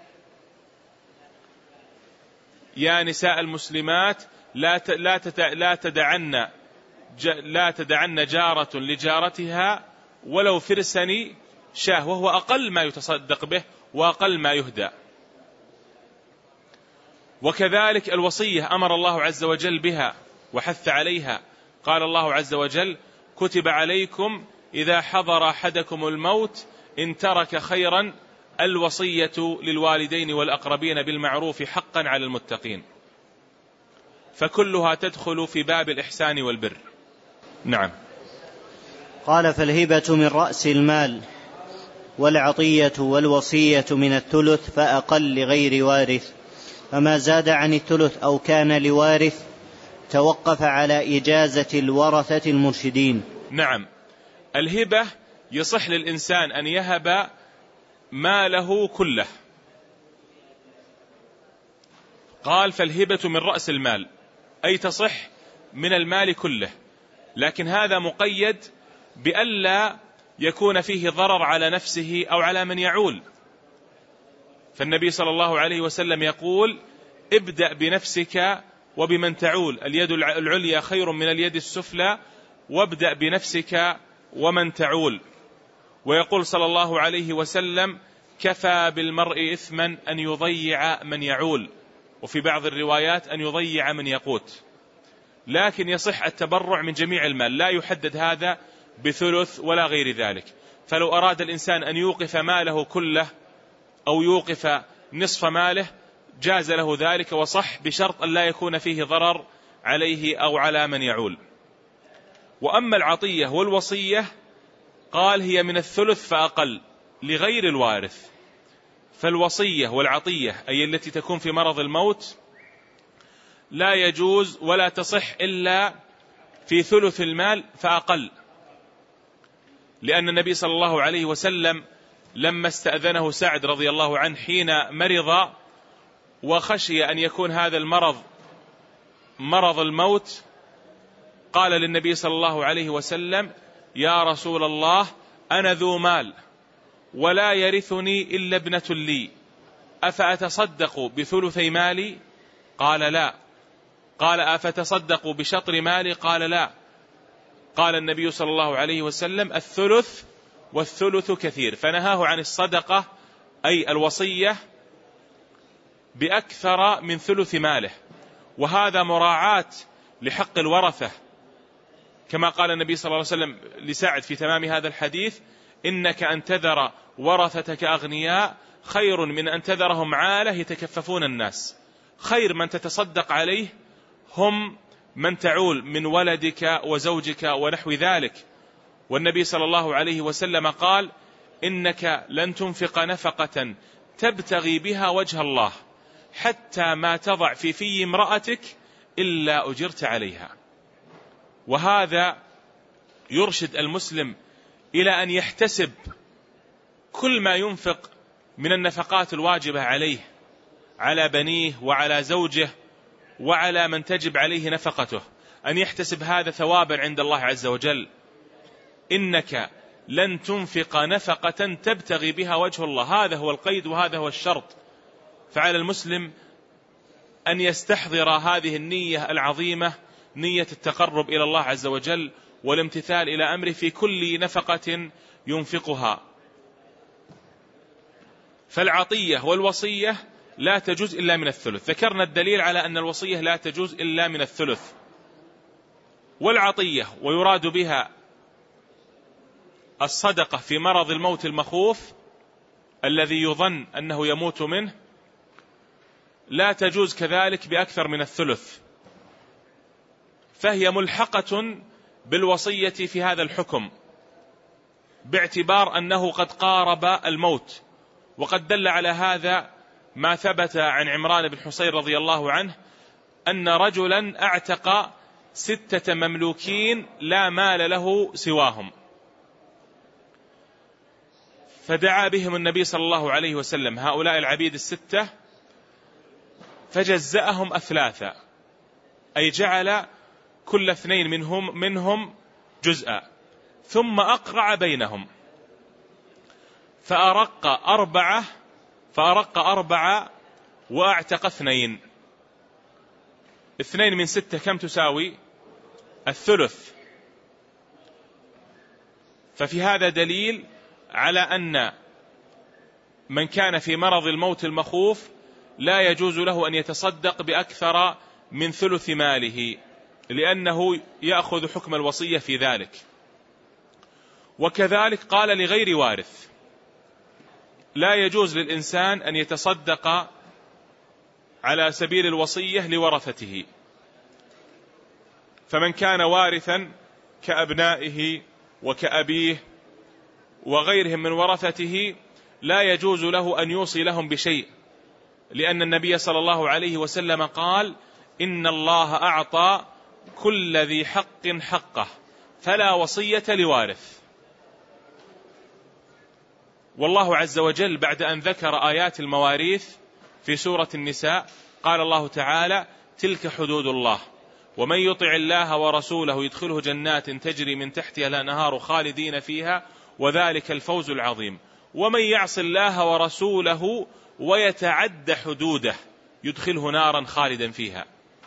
يا نساء المسلمات لا لا لا تدعن لا تدعن جارة لجارتها ولو فرسني شاه، وهو أقل ما يتصدق به وأقل ما يهدى. وكذلك الوصية أمر الله عز وجل بها وحث عليها، قال الله عز وجل: كتب عليكم إذا حضر أحدكم الموت إن ترك خيرا الوصية للوالدين والأقربين بالمعروف حقا على المتقين، فكلها تدخل في باب الإحسان والبر. نعم. قال: فالهبة من رأس المال، والعطية والوصية من الثلث فأقل لغير وارث، فما زاد عن الثلث أو كان لوارث توقف على إجازة الورثة المرشدين. نعم. الهبة يصح للإنسان أن يهب ماله كله. قال: فالهبة من رأس المال، أي تصح من المال كله، لكن هذا مقيد بألا يكون فيه ضرر على نفسه أو على من يعول. فالنبي صلى الله عليه وسلم يقول: ابدأ بنفسك وبمن تعول، اليد العليا خير من اليد السفلى، وابدأ بنفسك ومن تعول. ويقول صلى الله عليه وسلم: كفى بالمرء إثما أن يضيع من يعول، وفي بعض الروايات أن يضيع من يقوت. لكن يصح التبرع من جميع المال، لا يحدد هذا بثلث ولا غير ذلك. فلو أراد الإنسان أن يوقف ماله كله أو يوقف نصف ماله جاز له ذلك، وصح بشرط أن لا يكون فيه ضرر عليه أو على من يعول. وأما العطية والوصية قال: هي من الثلث فأقل لغير الوارث. فالوصية والعطية أي التي تكون في مرض الموت لا يجوز ولا تصح إلا في ثلث المال فأقل، لأن النبي صلى الله عليه وسلم لما استأذنه سعد رضي الله عنه حين مرض وخشي أن يكون هذا المرض مرض الموت، قال للنبي صلى الله عليه وسلم: يا رسول الله، أنا ذو مال ولا يرثني إلا ابنة لي، أفأتصدق بثلثي مالي؟ قال: لا. قال: أفتصدق بشطر مالي؟ قال: لا. قال النبي صلى الله عليه وسلم: الثلث والثلث كثير، فنهاه عن الصدقة أي الوصية بأكثر من ثلث ماله، وهذا مراعاة لحق الورثة، كما قال النبي صلى الله عليه وسلم لسعد في تمام هذا الحديث: إنك أن تذر ورثتك أغنياء خير من أن تذرهم عالة يتكففون الناس. خير من تتصدق عليه هم من تعول من ولدك وزوجك ونحو ذلك. والنبي صلى الله عليه وسلم قال: إنك لن تنفق نفقة تبتغي بها وجه الله حتى ما تضع في في امرأتك إلا أجرت عليها. وهذا يرشد المسلم إلى أن يحتسب كل ما ينفق من النفقات الواجبة عليه، على بنيه وعلى زوجه وعلى من تجب عليه نفقته، أن يحتسب هذا ثوابا عند الله عز وجل. إنك لن تنفق نفقة تبتغي بها وجه الله، هذا هو القيد وهذا هو الشرط. فعلى المسلم أن يستحضر هذه النية العظيمة، نية التقرب إلى الله عز وجل والامتثال إلى أمره في كل نفقة ينفقها. فالعطية والوصية لا تجوز إلا من الثلث. ذكرنا الدليل على أن الوصية لا تجوز إلا من الثلث. والعطية ويراد بها الصدقة في مرض الموت المخوف الذي يظن أنه يموت منه لا تجوز كذلك بأكثر من الثلث، فهي ملحقة بالوصية في هذا الحكم، باعتبار أنه قد قارب الموت. وقد دل على هذا ما ثبت عن عمران بن حصين رضي الله عنه أن رجلا اعتق ستة مملوكين لا مال له سواهم، فدعا بهم النبي صلى الله عليه وسلم هؤلاء العبيد الستة فجزأهم أثلاثا، أي جعل كل اثنين منهم منهم جزءا، ثم أقرع بينهم فأرق أربعة فأرق أربعة وأعتق اثنين. اثنين من ستة كم تساوي؟ الثلث. ففي هذا دليل على أن من كان في مرض الموت المخوف لا يجوز له أن يتصدق بأكثر من ثلث ماله، لأنه يأخذ حكم الوصية في ذلك. وكذلك قال لغير وارث، لا يجوز للإنسان أن يتصدق على سبيل الوصية لورثته. فمن كان وارثا كأبنائه وكأبيه وغيرهم من ورثته لا يجوز له أن يوصي لهم بشيء، لأن النبي صلى الله عليه وسلم قال: إن الله أعطى كل ذي حق حقه فلا وصية لوارث. والله عز وجل بعد أن ذكر آيات المواريث في سورة النساء قال الله تعالى: تلك حدود الله ومن يطع الله ورسوله يدخله جنات تجري من تحتها الأنهار خالدين فيها وذلك الفوز العظيم ومن يعص الله ورسوله ويتعد حدوده يدخله نارا خالدا فيها.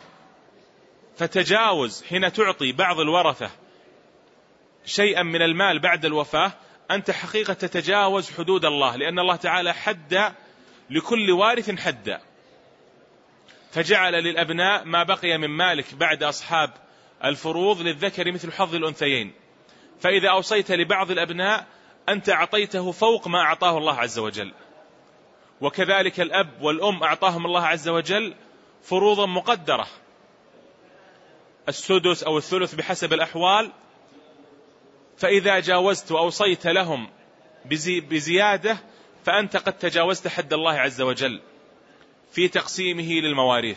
فتجاوز حين تعطي بعض الورثة شيئا من المال بعد الوفاة أنت حقيقة تتجاوز حدود الله، لأن الله تعالى حد لكل وارث حدا، فجعل للأبناء ما بقي من مالك بعد أصحاب الفروض للذكر مثل حظ الأنثيين. فإذا أوصيت لبعض الأبناء أنت أعطيته فوق ما أعطاه الله عز وجل، وكذلك الأب والأم أعطاهم الله عز وجل فروضا مقدرة، السدس أو الثلث بحسب الأحوال. فإذا جاوزت وأوصيت لهم بزي بزيادة فأنت قد تجاوزت حد الله عز وجل في تقسيمه للمواريث.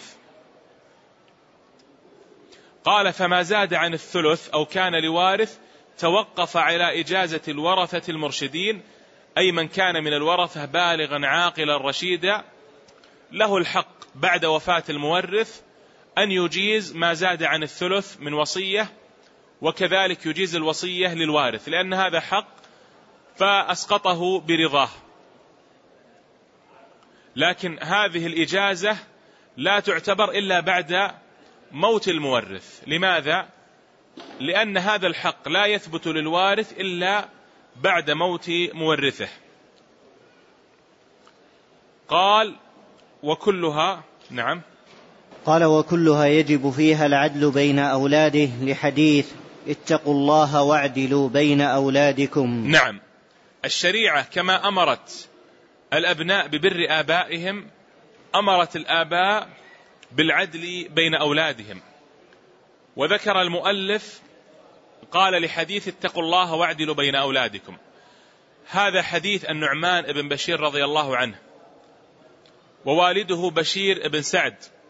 قال: فما زاد عن الثلث أو كان لوارث توقف على إجازة الورثة المرشدين، أي من كان من الورثة بالغا عاقلا رشيدا له الحق بعد وفاة المورث أن يجيز ما زاد عن الثلث من وصية، وكذلك يجيز الوصية للوارث، لأن هذا حق فأسقطه برضاه. لكن هذه الإجازة لا تعتبر إلا بعد موت المورث. لماذا؟ لأن هذا الحق لا يثبت للوارث إلا بعد موت مورثه. قال: وكلها نعم قال: وكلها يجب فيها العدل بين أولاده، لحديث: اتقوا الله واعدلوا بين أولادكم. نعم، الشريعة كما أمرت الأبناء ببر آبائهم أمرت الآباء بالعدل بين أولادهم. وذكر المؤلف قال لحديث اتقوا الله واعدلوا بين أولادكم، هذا حديث النعمان بن بشير رضي الله عنه، ووالده بشير بن سعد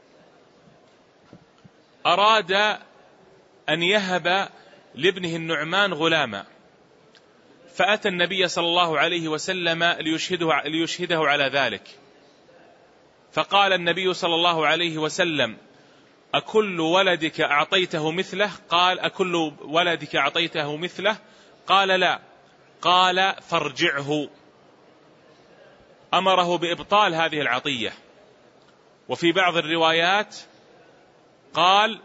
أراد أن يهب لابنه النعمان غلاما، فأتى النبي صلى الله عليه وسلم ليشهده, ليشهده على ذلك، فقال النبي صلى الله عليه وسلم: أكل ولدك أعطيته مثله؟ قال: أكل ولدك أعطيته مثله؟ قال: لا. قال: فارجعه. أمره بإبطال هذه العطية. وفي بعض الروايات قال: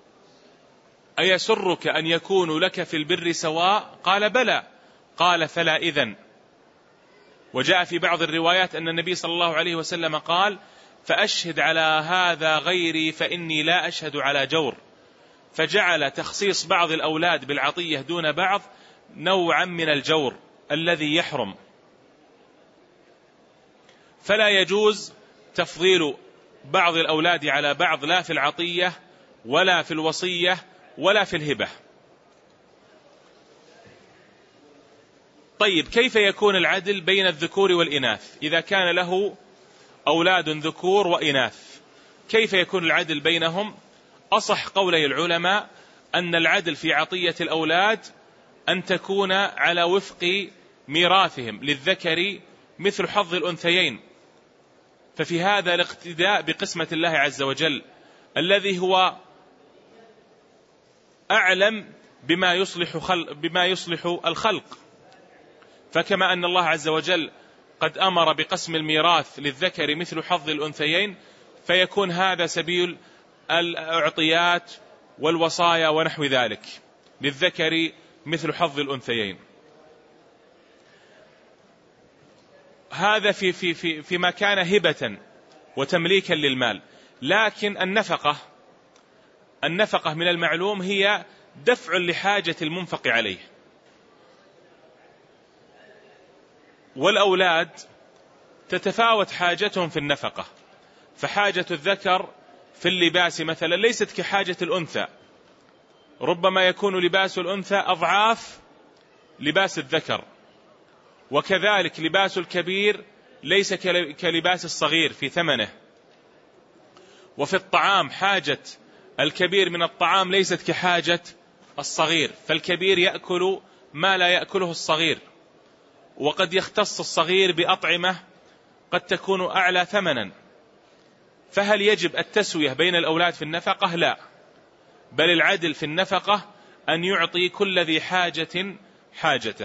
أيسرك أن يكون لك في البر سواء؟ قال: بلى. قال: فلا إذن. وجاء في بعض الروايات أن النبي صلى الله عليه وسلم قال: فأشهد على هذا غيري فإني لا أشهد على جور. فجعل تخصيص بعض الأولاد بالعطية دون بعض نوعا من الجور الذي يحرم. فلا يجوز تفضيل بعض الأولاد على بعض، لا في العطية ولا في الوصية ولا في الهبة. طيب، كيف يكون العدل بين الذكور والإناث إذا كان له أولاد ذكور وإناث؟ كيف يكون العدل بينهم؟ أصح قولي العلماء أن العدل في عطية الأولاد أن تكون على وفق ميراثهم، للذكر مثل حظ الأنثيين. ففي هذا الاقتداء بقسمة الله عز وجل الذي هو أعلم بما يصلح, خلق بما يصلح الخلق. فكما أن الله عز وجل قد أمر بقسم الميراث للذكر مثل حظ الأنثيين، فيكون هذا سبيل الأعطيات والوصايا ونحو ذلك، للذكر مثل حظ الأنثيين. هذا في في في فيما كان هبة وتمليكا للمال. لكن النفقة النفقة من المعلوم هي دفع لحاجة المنفق عليه، والأولاد تتفاوت حاجتهم في النفقة، فحاجة الذكر في اللباس مثلا ليست كحاجة الأنثى، ربما يكون لباس الأنثى أضعاف لباس الذكر، وكذلك لباس الكبير ليس كلباس الصغير في ثمنه. وفي الطعام حاجة الكبير من الطعام ليست كحاجة الصغير، فالكبير يأكل ما لا يأكله الصغير، وقد يختص الصغير بأطعمة قد تكون أعلى ثمنا. فهل يجب التسوية بين الأولاد في النفقة؟ لا، بل العدل في النفقة أن يعطي كل ذي حاجة حاجته.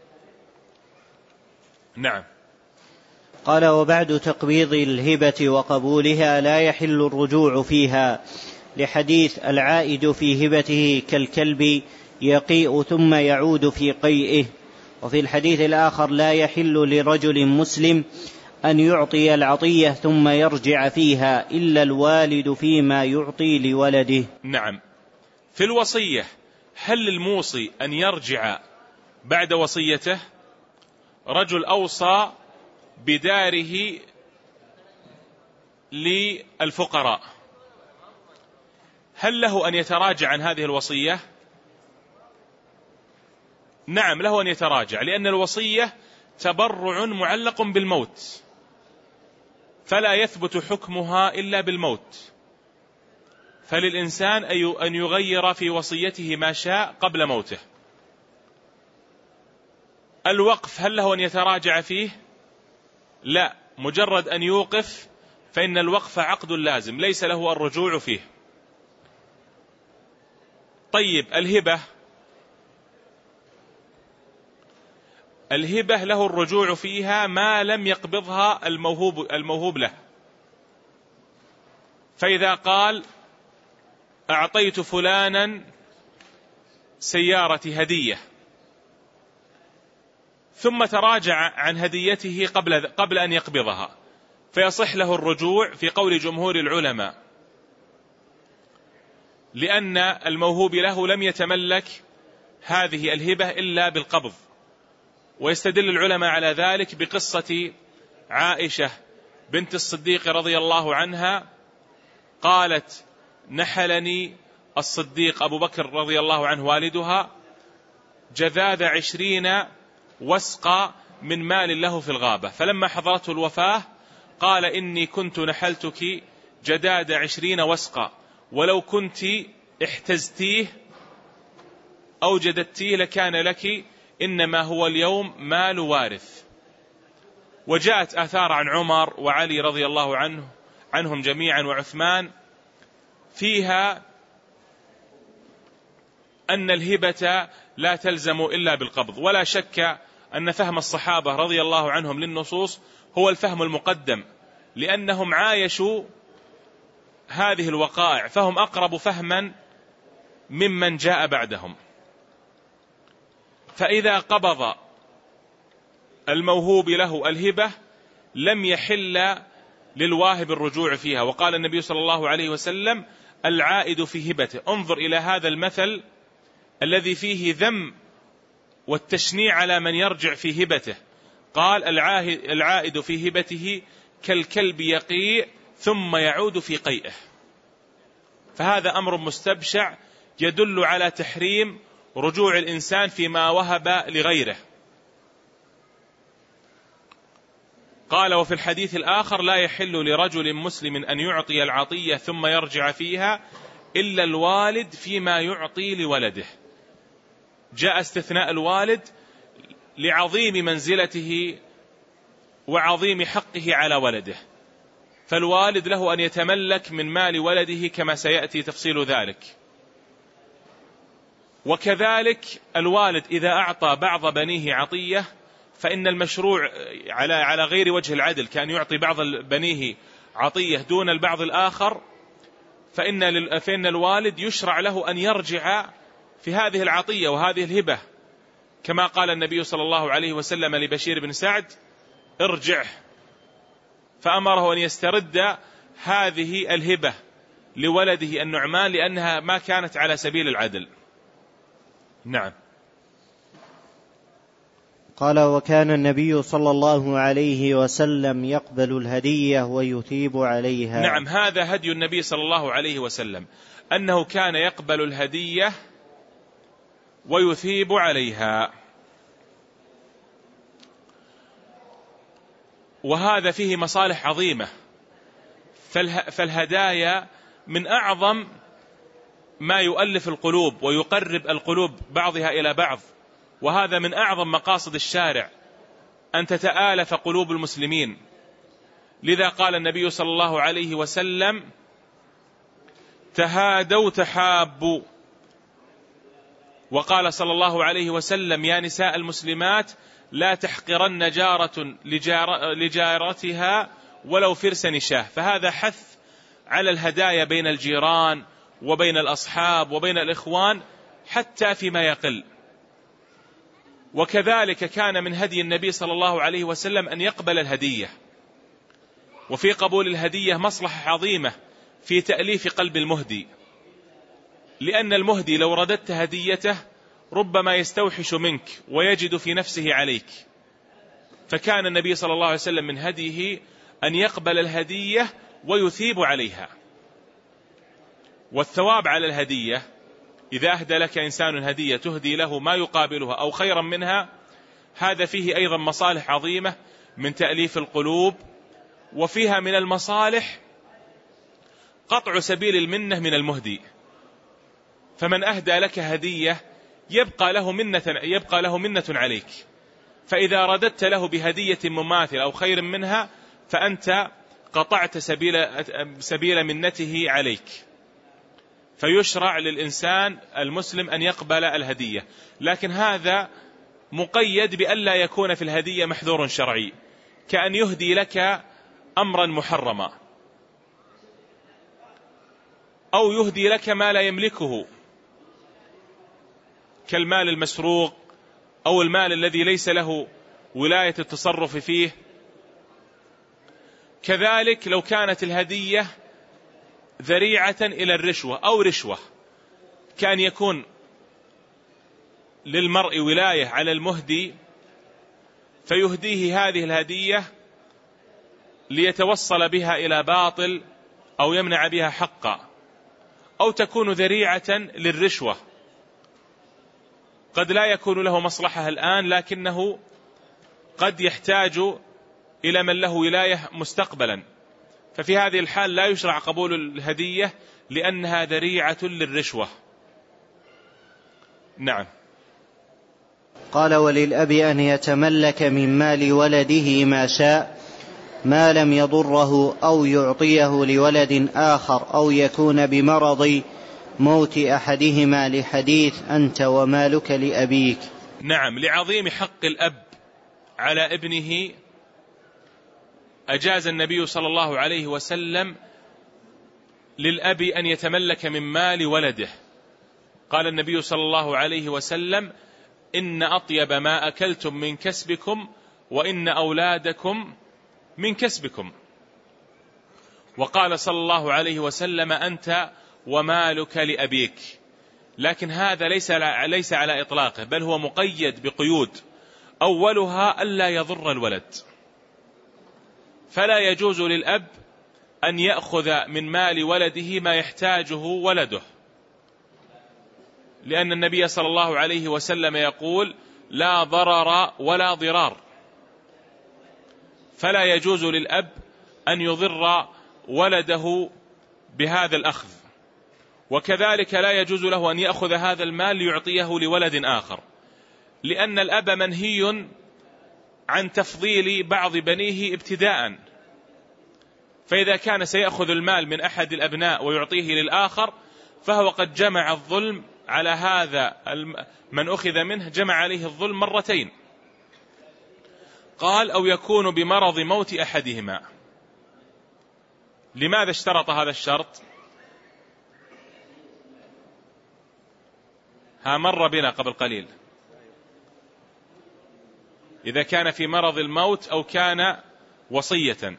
نعم. قال: وبعد تقبيض الهبة وقبولها لا يحل الرجوع فيها، لحديث العائد في هبته كالكلب يقيء ثم يعود في قيئه. وفي الحديث الآخر: لا يحل لرجل مسلم أن يعطي العطية ثم يرجع فيها إلا الوالد فيما يعطي لولده. نعم. في الوصية هل للموصي أن يرجع بعد وصيته؟ رجل أوصى بداره للفقراء، هل له أن يتراجع عن هذه الوصية؟ نعم، له أن يتراجع، لأن الوصية تبرع معلق بالموت، فلا يثبت حكمها إلا بالموت، فللإنسان أن يغير في وصيته ما شاء قبل موته. الوقف هل له أن يتراجع فيه؟ لا، مجرد أن يوقف فإن الوقف عقد لازم ليس له الرجوع فيه. طيب، الهبة الهبة له الرجوع فيها ما لم يقبضها الموهوب, الموهوب له. فإذا قال: أعطيت فلانا سيارتي هدية، ثم تراجع عن هديته قبل, قبل أن يقبضها، فيصح له الرجوع في قول جمهور العلماء، لأن الموهوب له لم يتملك هذه الهبة إلا بالقبض. ويستدل العلماء على ذلك بقصة عائشة بنت الصديق رضي الله عنها، قالت: نحلني الصديق أبو بكر رضي الله عنه والدها جذاذ عشرين وسقا من مال له في الغابة، فلما حضرته الوفاة قال: إني كنت نحلتك جداد عشرين وسقا، ولو كنت احتزتيه أو جددتيه لكان لك، إنما هو اليوم مال وارث. وجاءت آثار عن عمر وعلي رضي الله عنه عنهم جميعا وعثمان فيها أن الهبة لا تلزم إلا بالقبض. ولا شك أن فهم الصحابة رضي الله عنهم للنصوص هو الفهم المقدم، لأنهم عايشوا هذه الوقائع، فهم أقرب فهما ممن جاء بعدهم. فإذا قبض الموهوب له الهبة لم يحل للواهب الرجوع فيها. وقال النبي صلى الله عليه وسلم: العائد في هبته. انظر إلى هذا المثل الذي فيه ذم والتشنيع على من يرجع في هبته. قال: العائد في هبته كالكلب يقيء ثم يعود في قيئه. فهذا أمر مستبشع يدل على تحريم رجوع الإنسان فيما وهب لغيره. قال: وفي الحديث الآخر: لا يحل لرجل مسلم أن يعطي العطية ثم يرجع فيها إلا الوالد فيما يعطي لولده. جاء استثناء الوالد لعظيم منزلته وعظيم حقه على ولده، فالوالد له أن يتملك من مال ولده كما سيأتي تفصيل ذلك. وكذلك الوالد إذا أعطى بعض بنيه عطية فإن المشروع على على غير وجه العدل، كان يعطي بعض بنيه عطية دون البعض الآخر، فإن فإن الوالد يشرع له أن يرجع في هذه العطية وهذه الهبة، كما قال النبي صلى الله عليه وسلم لبشير بن سعد: ارجع، فأمره أن يسترد هذه الهبة لولده النعمان لأنها ما كانت على سبيل العدل. نعم. قال: وكان النبي صلى الله عليه وسلم يقبل الهدية ويثيب عليها. نعم، هذا هدي النبي صلى الله عليه وسلم، أنه كان يقبل الهدية ويثيب عليها. وهذا فيه مصالح عظيمة، فالهدايا من أعظم ما يؤلف القلوب ويقرب القلوب بعضها إلى بعض، وهذا من أعظم مقاصد الشارع، أن تتآلف قلوب المسلمين. لذا قال النبي صلى الله عليه وسلم: تهادوا تحابوا. وقال صلى الله عليه وسلم: يا نساء المسلمات لا تحقرن جارة لجار لجارتها ولو فرس نشاه. فهذا حث على الهدايا بين الجيران وبين الأصحاب وبين الإخوان حتى فيما يقل. وكذلك كان من هدي النبي صلى الله عليه وسلم أن يقبل الهدية، وفي قبول الهدية مصلحة عظيمة في تأليف قلب المهدي، لأن المهدي لو رددت هديته ربما يستوحش منك ويجد في نفسه عليك. فكان النبي صلى الله عليه وسلم من هديه أن يقبل الهدية ويثيب عليها. والثواب على الهدية، إذا أهدى لك إنسان هدية تهدي له ما يقابلها أو خيرا منها، هذا فيه أيضا مصالح عظيمة من تأليف القلوب. وفيها من المصالح قطع سبيل المنة من المهدي، فمن أهدى لك هدية يبقى له منة, يبقى له منة عليك، فإذا رددت له بهدية مماثلة أو خير منها فأنت قطعت سبيل, سبيل منته عليك. فيشرع للإنسان المسلم أن يقبل الهدية، لكن هذا مقيد بأن لا يكون في الهدية محذور شرعي، كأن يهدي لك أمرا محرما، أو يهدي لك ما لا يملكه كالمال المسروق أو المال الذي ليس له ولاية التصرف فيه. كذلك لو كانت الهدية ذريعة إلى الرشوة أو رشوة، كان يكون للمرء ولاية على المهدي فيهديه هذه الهدية ليتوصل بها إلى باطل أو يمنع بها حقا، أو تكون ذريعة للرشوة، قد لا يكون له مصلحة الآن لكنه قد يحتاج إلى من له ولاية مستقبلا، ففي هذه الحال لا يشرع قبول الهدية لأنها ذريعة للرشوة. نعم. قال: وللأب أن يتملك من مال ولده ما شاء ما لم يضره أو يعطيه لولد آخر أو يكون بمرض موت أحدهما، لحديث أنت ومالك لأبيك. نعم، لعظيم حق الأب على ابنه أجاز النبي صلى الله عليه وسلم للأب أن يتملك من مال ولده. قال النبي صلى الله عليه وسلم: إن أطيب ما أكلتم من كسبكم وإن أولادكم من كسبكم. وقال صلى الله عليه وسلم: أنت ومالك لأبيك. لكن هذا ليس ليس على إطلاقه، بل هو مقيد بقيود، أولها ألا يضر الولد، فلا يجوز للأب أن يأخذ من مال ولده ما يحتاجه ولده، لأن النبي صلى الله عليه وسلم يقول: لا ضرر ولا ضرار، فلا يجوز للأب أن يضر ولده بهذا الأخذ. وكذلك لا يجوز له أن يأخذ هذا المال ليعطيه لولد آخر، لأن الأب منهي عن تفضيل بعض بنيه ابتداء، فإذا كان سيأخذ المال من أحد الأبناء ويعطيه للآخر فهو قد جمع الظلم على هذا من أخذ منه، جمع عليه الظلم مرتين. قال: أو يكون بمرض موت أحدهما. لماذا اشترط هذا الشرط؟ ها مر بنا قبل قليل. إذا كان في مرض الموت أو كان وصية.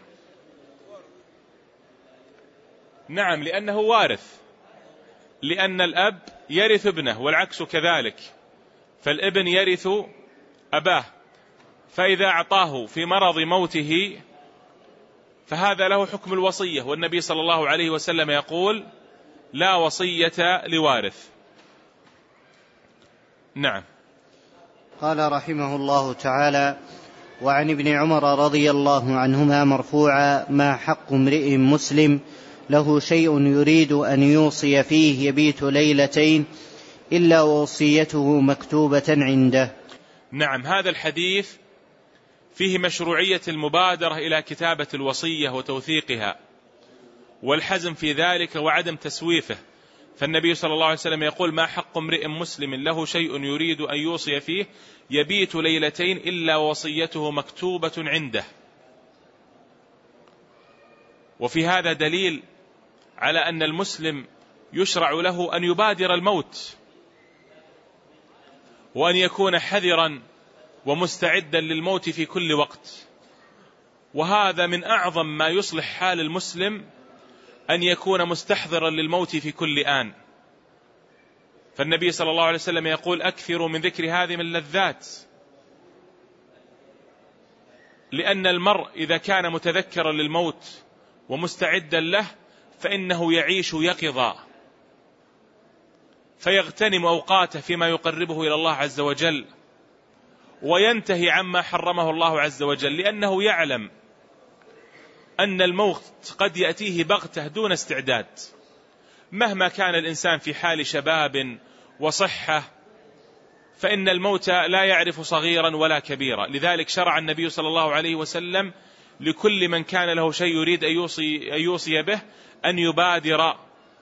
نعم، لأنه وارث، لأن الأب يرث ابنه والعكس كذلك، فالابن يرث أباه. فإذا أعطاه في مرض موته فهذا له حكم الوصية، والنبي صلى الله عليه وسلم يقول لا وصية لوارث. نعم. قال رحمه الله تعالى: وعن ابن عمر رضي الله عنهما مرفوعا: ما حق امرئ مسلم له شيء يريد أن يوصي فيه يبيت ليلتين إلا وصيته مكتوبة عنده. نعم، هذا الحديث فيه مشروعية المبادرة إلى كتابة الوصية وتوثيقها والحزم في ذلك وعدم تسويفه. فالنبي صلى الله عليه وسلم يقول: ما حق امرئ مسلم له شيء يريد أن يوصي فيه يبيت ليلتين إلا وصيته مكتوبة عنده. وفي هذا دليل على أن المسلم يشرع له أن يبادر الموت وأن يكون حذرا ومستعدا للموت في كل وقت، وهذا من أعظم ما يصلح حال المسلم أن يكون مستحضرا للموت في كل آن. فالنبي صلى الله عليه وسلم يقول: أكثروا من ذكر هذه من اللذات، لأن المرء إذا كان متذكرا للموت ومستعدا له فإنه يعيش يقظا، فيغتنم أوقاته فيما يقربه إلى الله عز وجل، وينتهي عما حرمه الله عز وجل، لأنه يعلم أن الموت قد يأتيه بغته دون استعداد. مهما كان الإنسان في حال شباب وصحة فإن الموت لا يعرف صغيرا ولا كبيرا. لذلك شرع النبي صلى الله عليه وسلم لكل من كان له شيء يريد أن يوصي, أن يوصي به أن يبادر،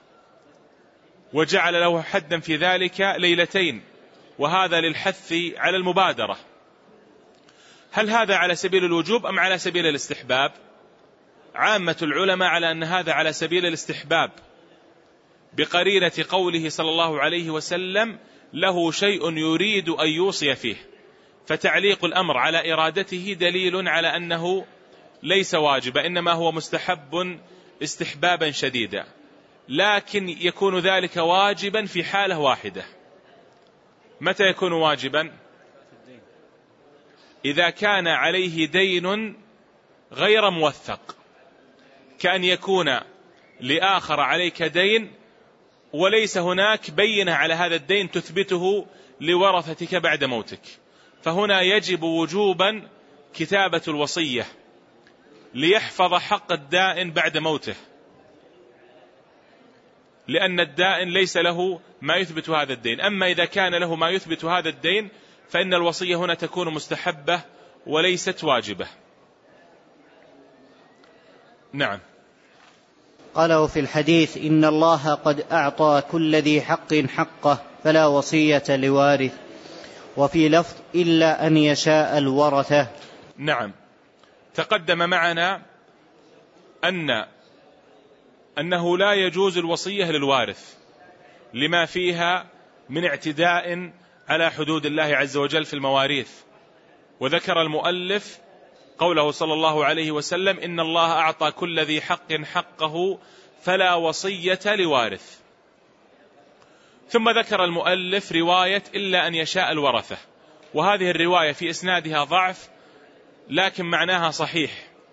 وجعل له حدا في ذلك ليلتين، وهذا للحث على المبادرة. هل هذا على سبيل الوجوب أم على سبيل الاستحباب؟ عامة العلماء على أن هذا على سبيل الاستحباب، بقرينة قوله صلى الله عليه وسلم: له شيء يريد أن يوصي فيه، فتعليق الأمر على إرادته دليل على أنه ليس واجبا، إنما هو مستحب استحبابا شديدا، لكن يكون ذلك واجبا في حالة واحدة. متى يكون واجبا؟ إذا كان عليه دين غير موثق، كأن يكون لآخر عليك دين وليس هناك بينة على هذا الدين تثبته لورثتك بعد موتك، فهنا يجب وجوبا كتابة الوصية ليحفظ حق الدائن بعد موته، لأن الدائن ليس له ما يثبت هذا الدين. أما إذا كان له ما يثبت هذا الدين فإن الوصية هنا تكون مستحبة وليست واجبة. نعم. قال: وفي الحديث: إن الله قد أعطى كل ذي حق حقه فلا وصية لوارث. وفي لفظ: إلا أن يشاء الورثة. نعم، تقدم معنا أن أنه لا يجوز الوصية للوارث لما فيها من اعتداء على حدود الله عز وجل في المواريث. وذكر المؤلف قوله صلى الله عليه وسلم: إن الله أعطى كل ذي حق حقه فلا وصية لوارث. ثم ذكر المؤلف رواية إلا أن يشاء الورثة، وهذه الرواية في إسنادها ضعف لكن معناها صحيح،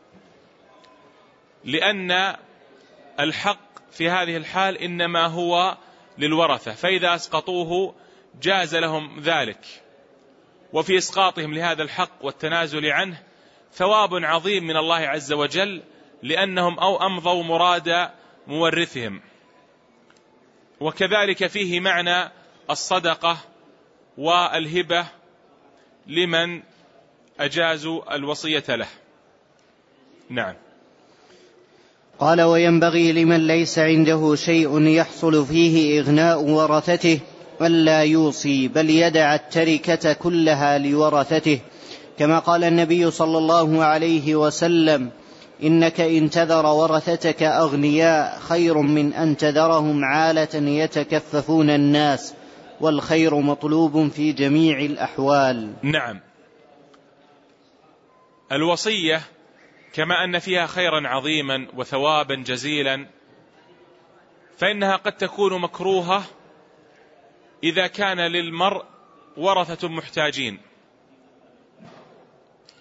لأن الحق في هذه الحال إنما هو للورثة، فإذا أسقطوه جاز لهم ذلك. وفي إسقاطهم لهذا الحق والتنازل عنه ثواب عظيم من الله عز وجل، لأنهم أو أمضوا مراد مورثهم. وكذلك فيه معنى الصدقة والهبة لمن أجازوا الوصية له. نعم. قال: وينبغي لمن ليس عنده شيء يحصل فيه إغناء ورثته ألا يوصي، بل يدع التركة كلها لورثته، كما قال النبي صلى الله عليه وسلم: إنك إن تذر ورثتك أغنياء خير من أن تذرهم عالة يتكففون الناس، والخير مطلوب في جميع الأحوال. نعم، الوصية كما أن فيها خيرا عظيما وثوابا جزيلا، فإنها قد تكون مكروهة إذا كان للمرء ورثة محتاجين،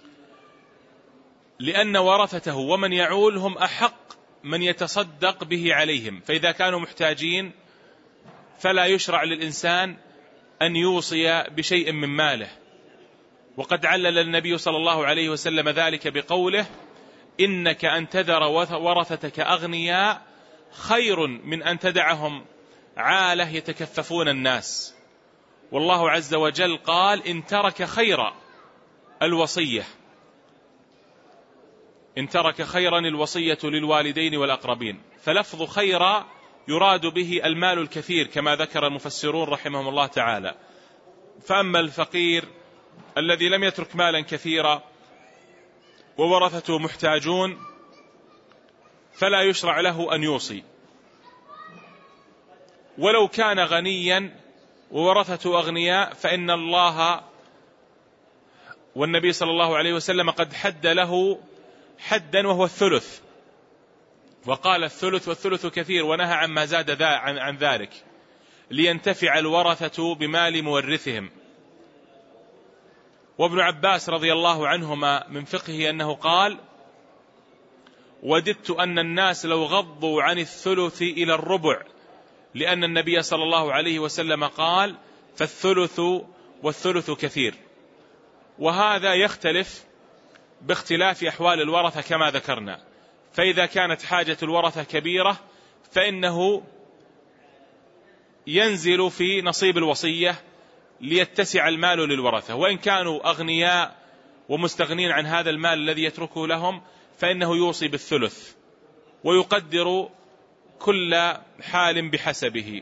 لأن ورثته ومن يعول هم أحق من يتصدق به عليهم، فإذا كانوا محتاجين فلا يشرع للإنسان أن يوصي بشيء من ماله. وقد علل النبي صلى الله عليه وسلم ذلك بقوله: إنك أن تذر ورثتك أغنياء خير من أن تدعهم عالة يتكففون الناس. والله عز وجل قال: إن ترك خيرا الوصية، إن ترك خيرا الوصية للوالدين والأقربين. فلفظ خيرا يراد به المال الكثير كما ذكر المفسرون رحمهم الله تعالى. فأما الفقير الذي لم يترك مالا كثيرا وورثته محتاجون فلا يشرع له أن يوصي، ولو كان غنيا وورثته أغنياء فإن الله والنبي صلى الله عليه وسلم قد حد له حدا وهو الثلث، وقال الثلث والثلث كثير، ونهى عما زاد ذا عن, عن ذلك لينتفع الورثة بمال مورثهم. وابن عباس رضي الله عنهما من فقهه أنه قال: وددت أن الناس لو غضوا عن الثلث إلى الربع، لأن النبي صلى الله عليه وسلم قال: فالثلث والثلث كثير. وهذا يختلف باختلاف أحوال الورثة كما ذكرنا، فإذا كانت حاجة الورثة كبيرة فإنه ينزل في نصيب الوصية ليتسع المال للورثة، وإن كانوا أغنياء ومستغنين عن هذا المال الذي يتركه لهم فإنه يوصي بالثلث، ويقدر كل حال بحسبه.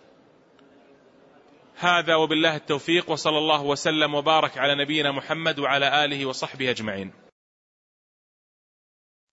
هذا وبالله التوفيق، وصلى الله وسلم وبارك على نبينا محمد وعلى آله وصحبه أجمعين.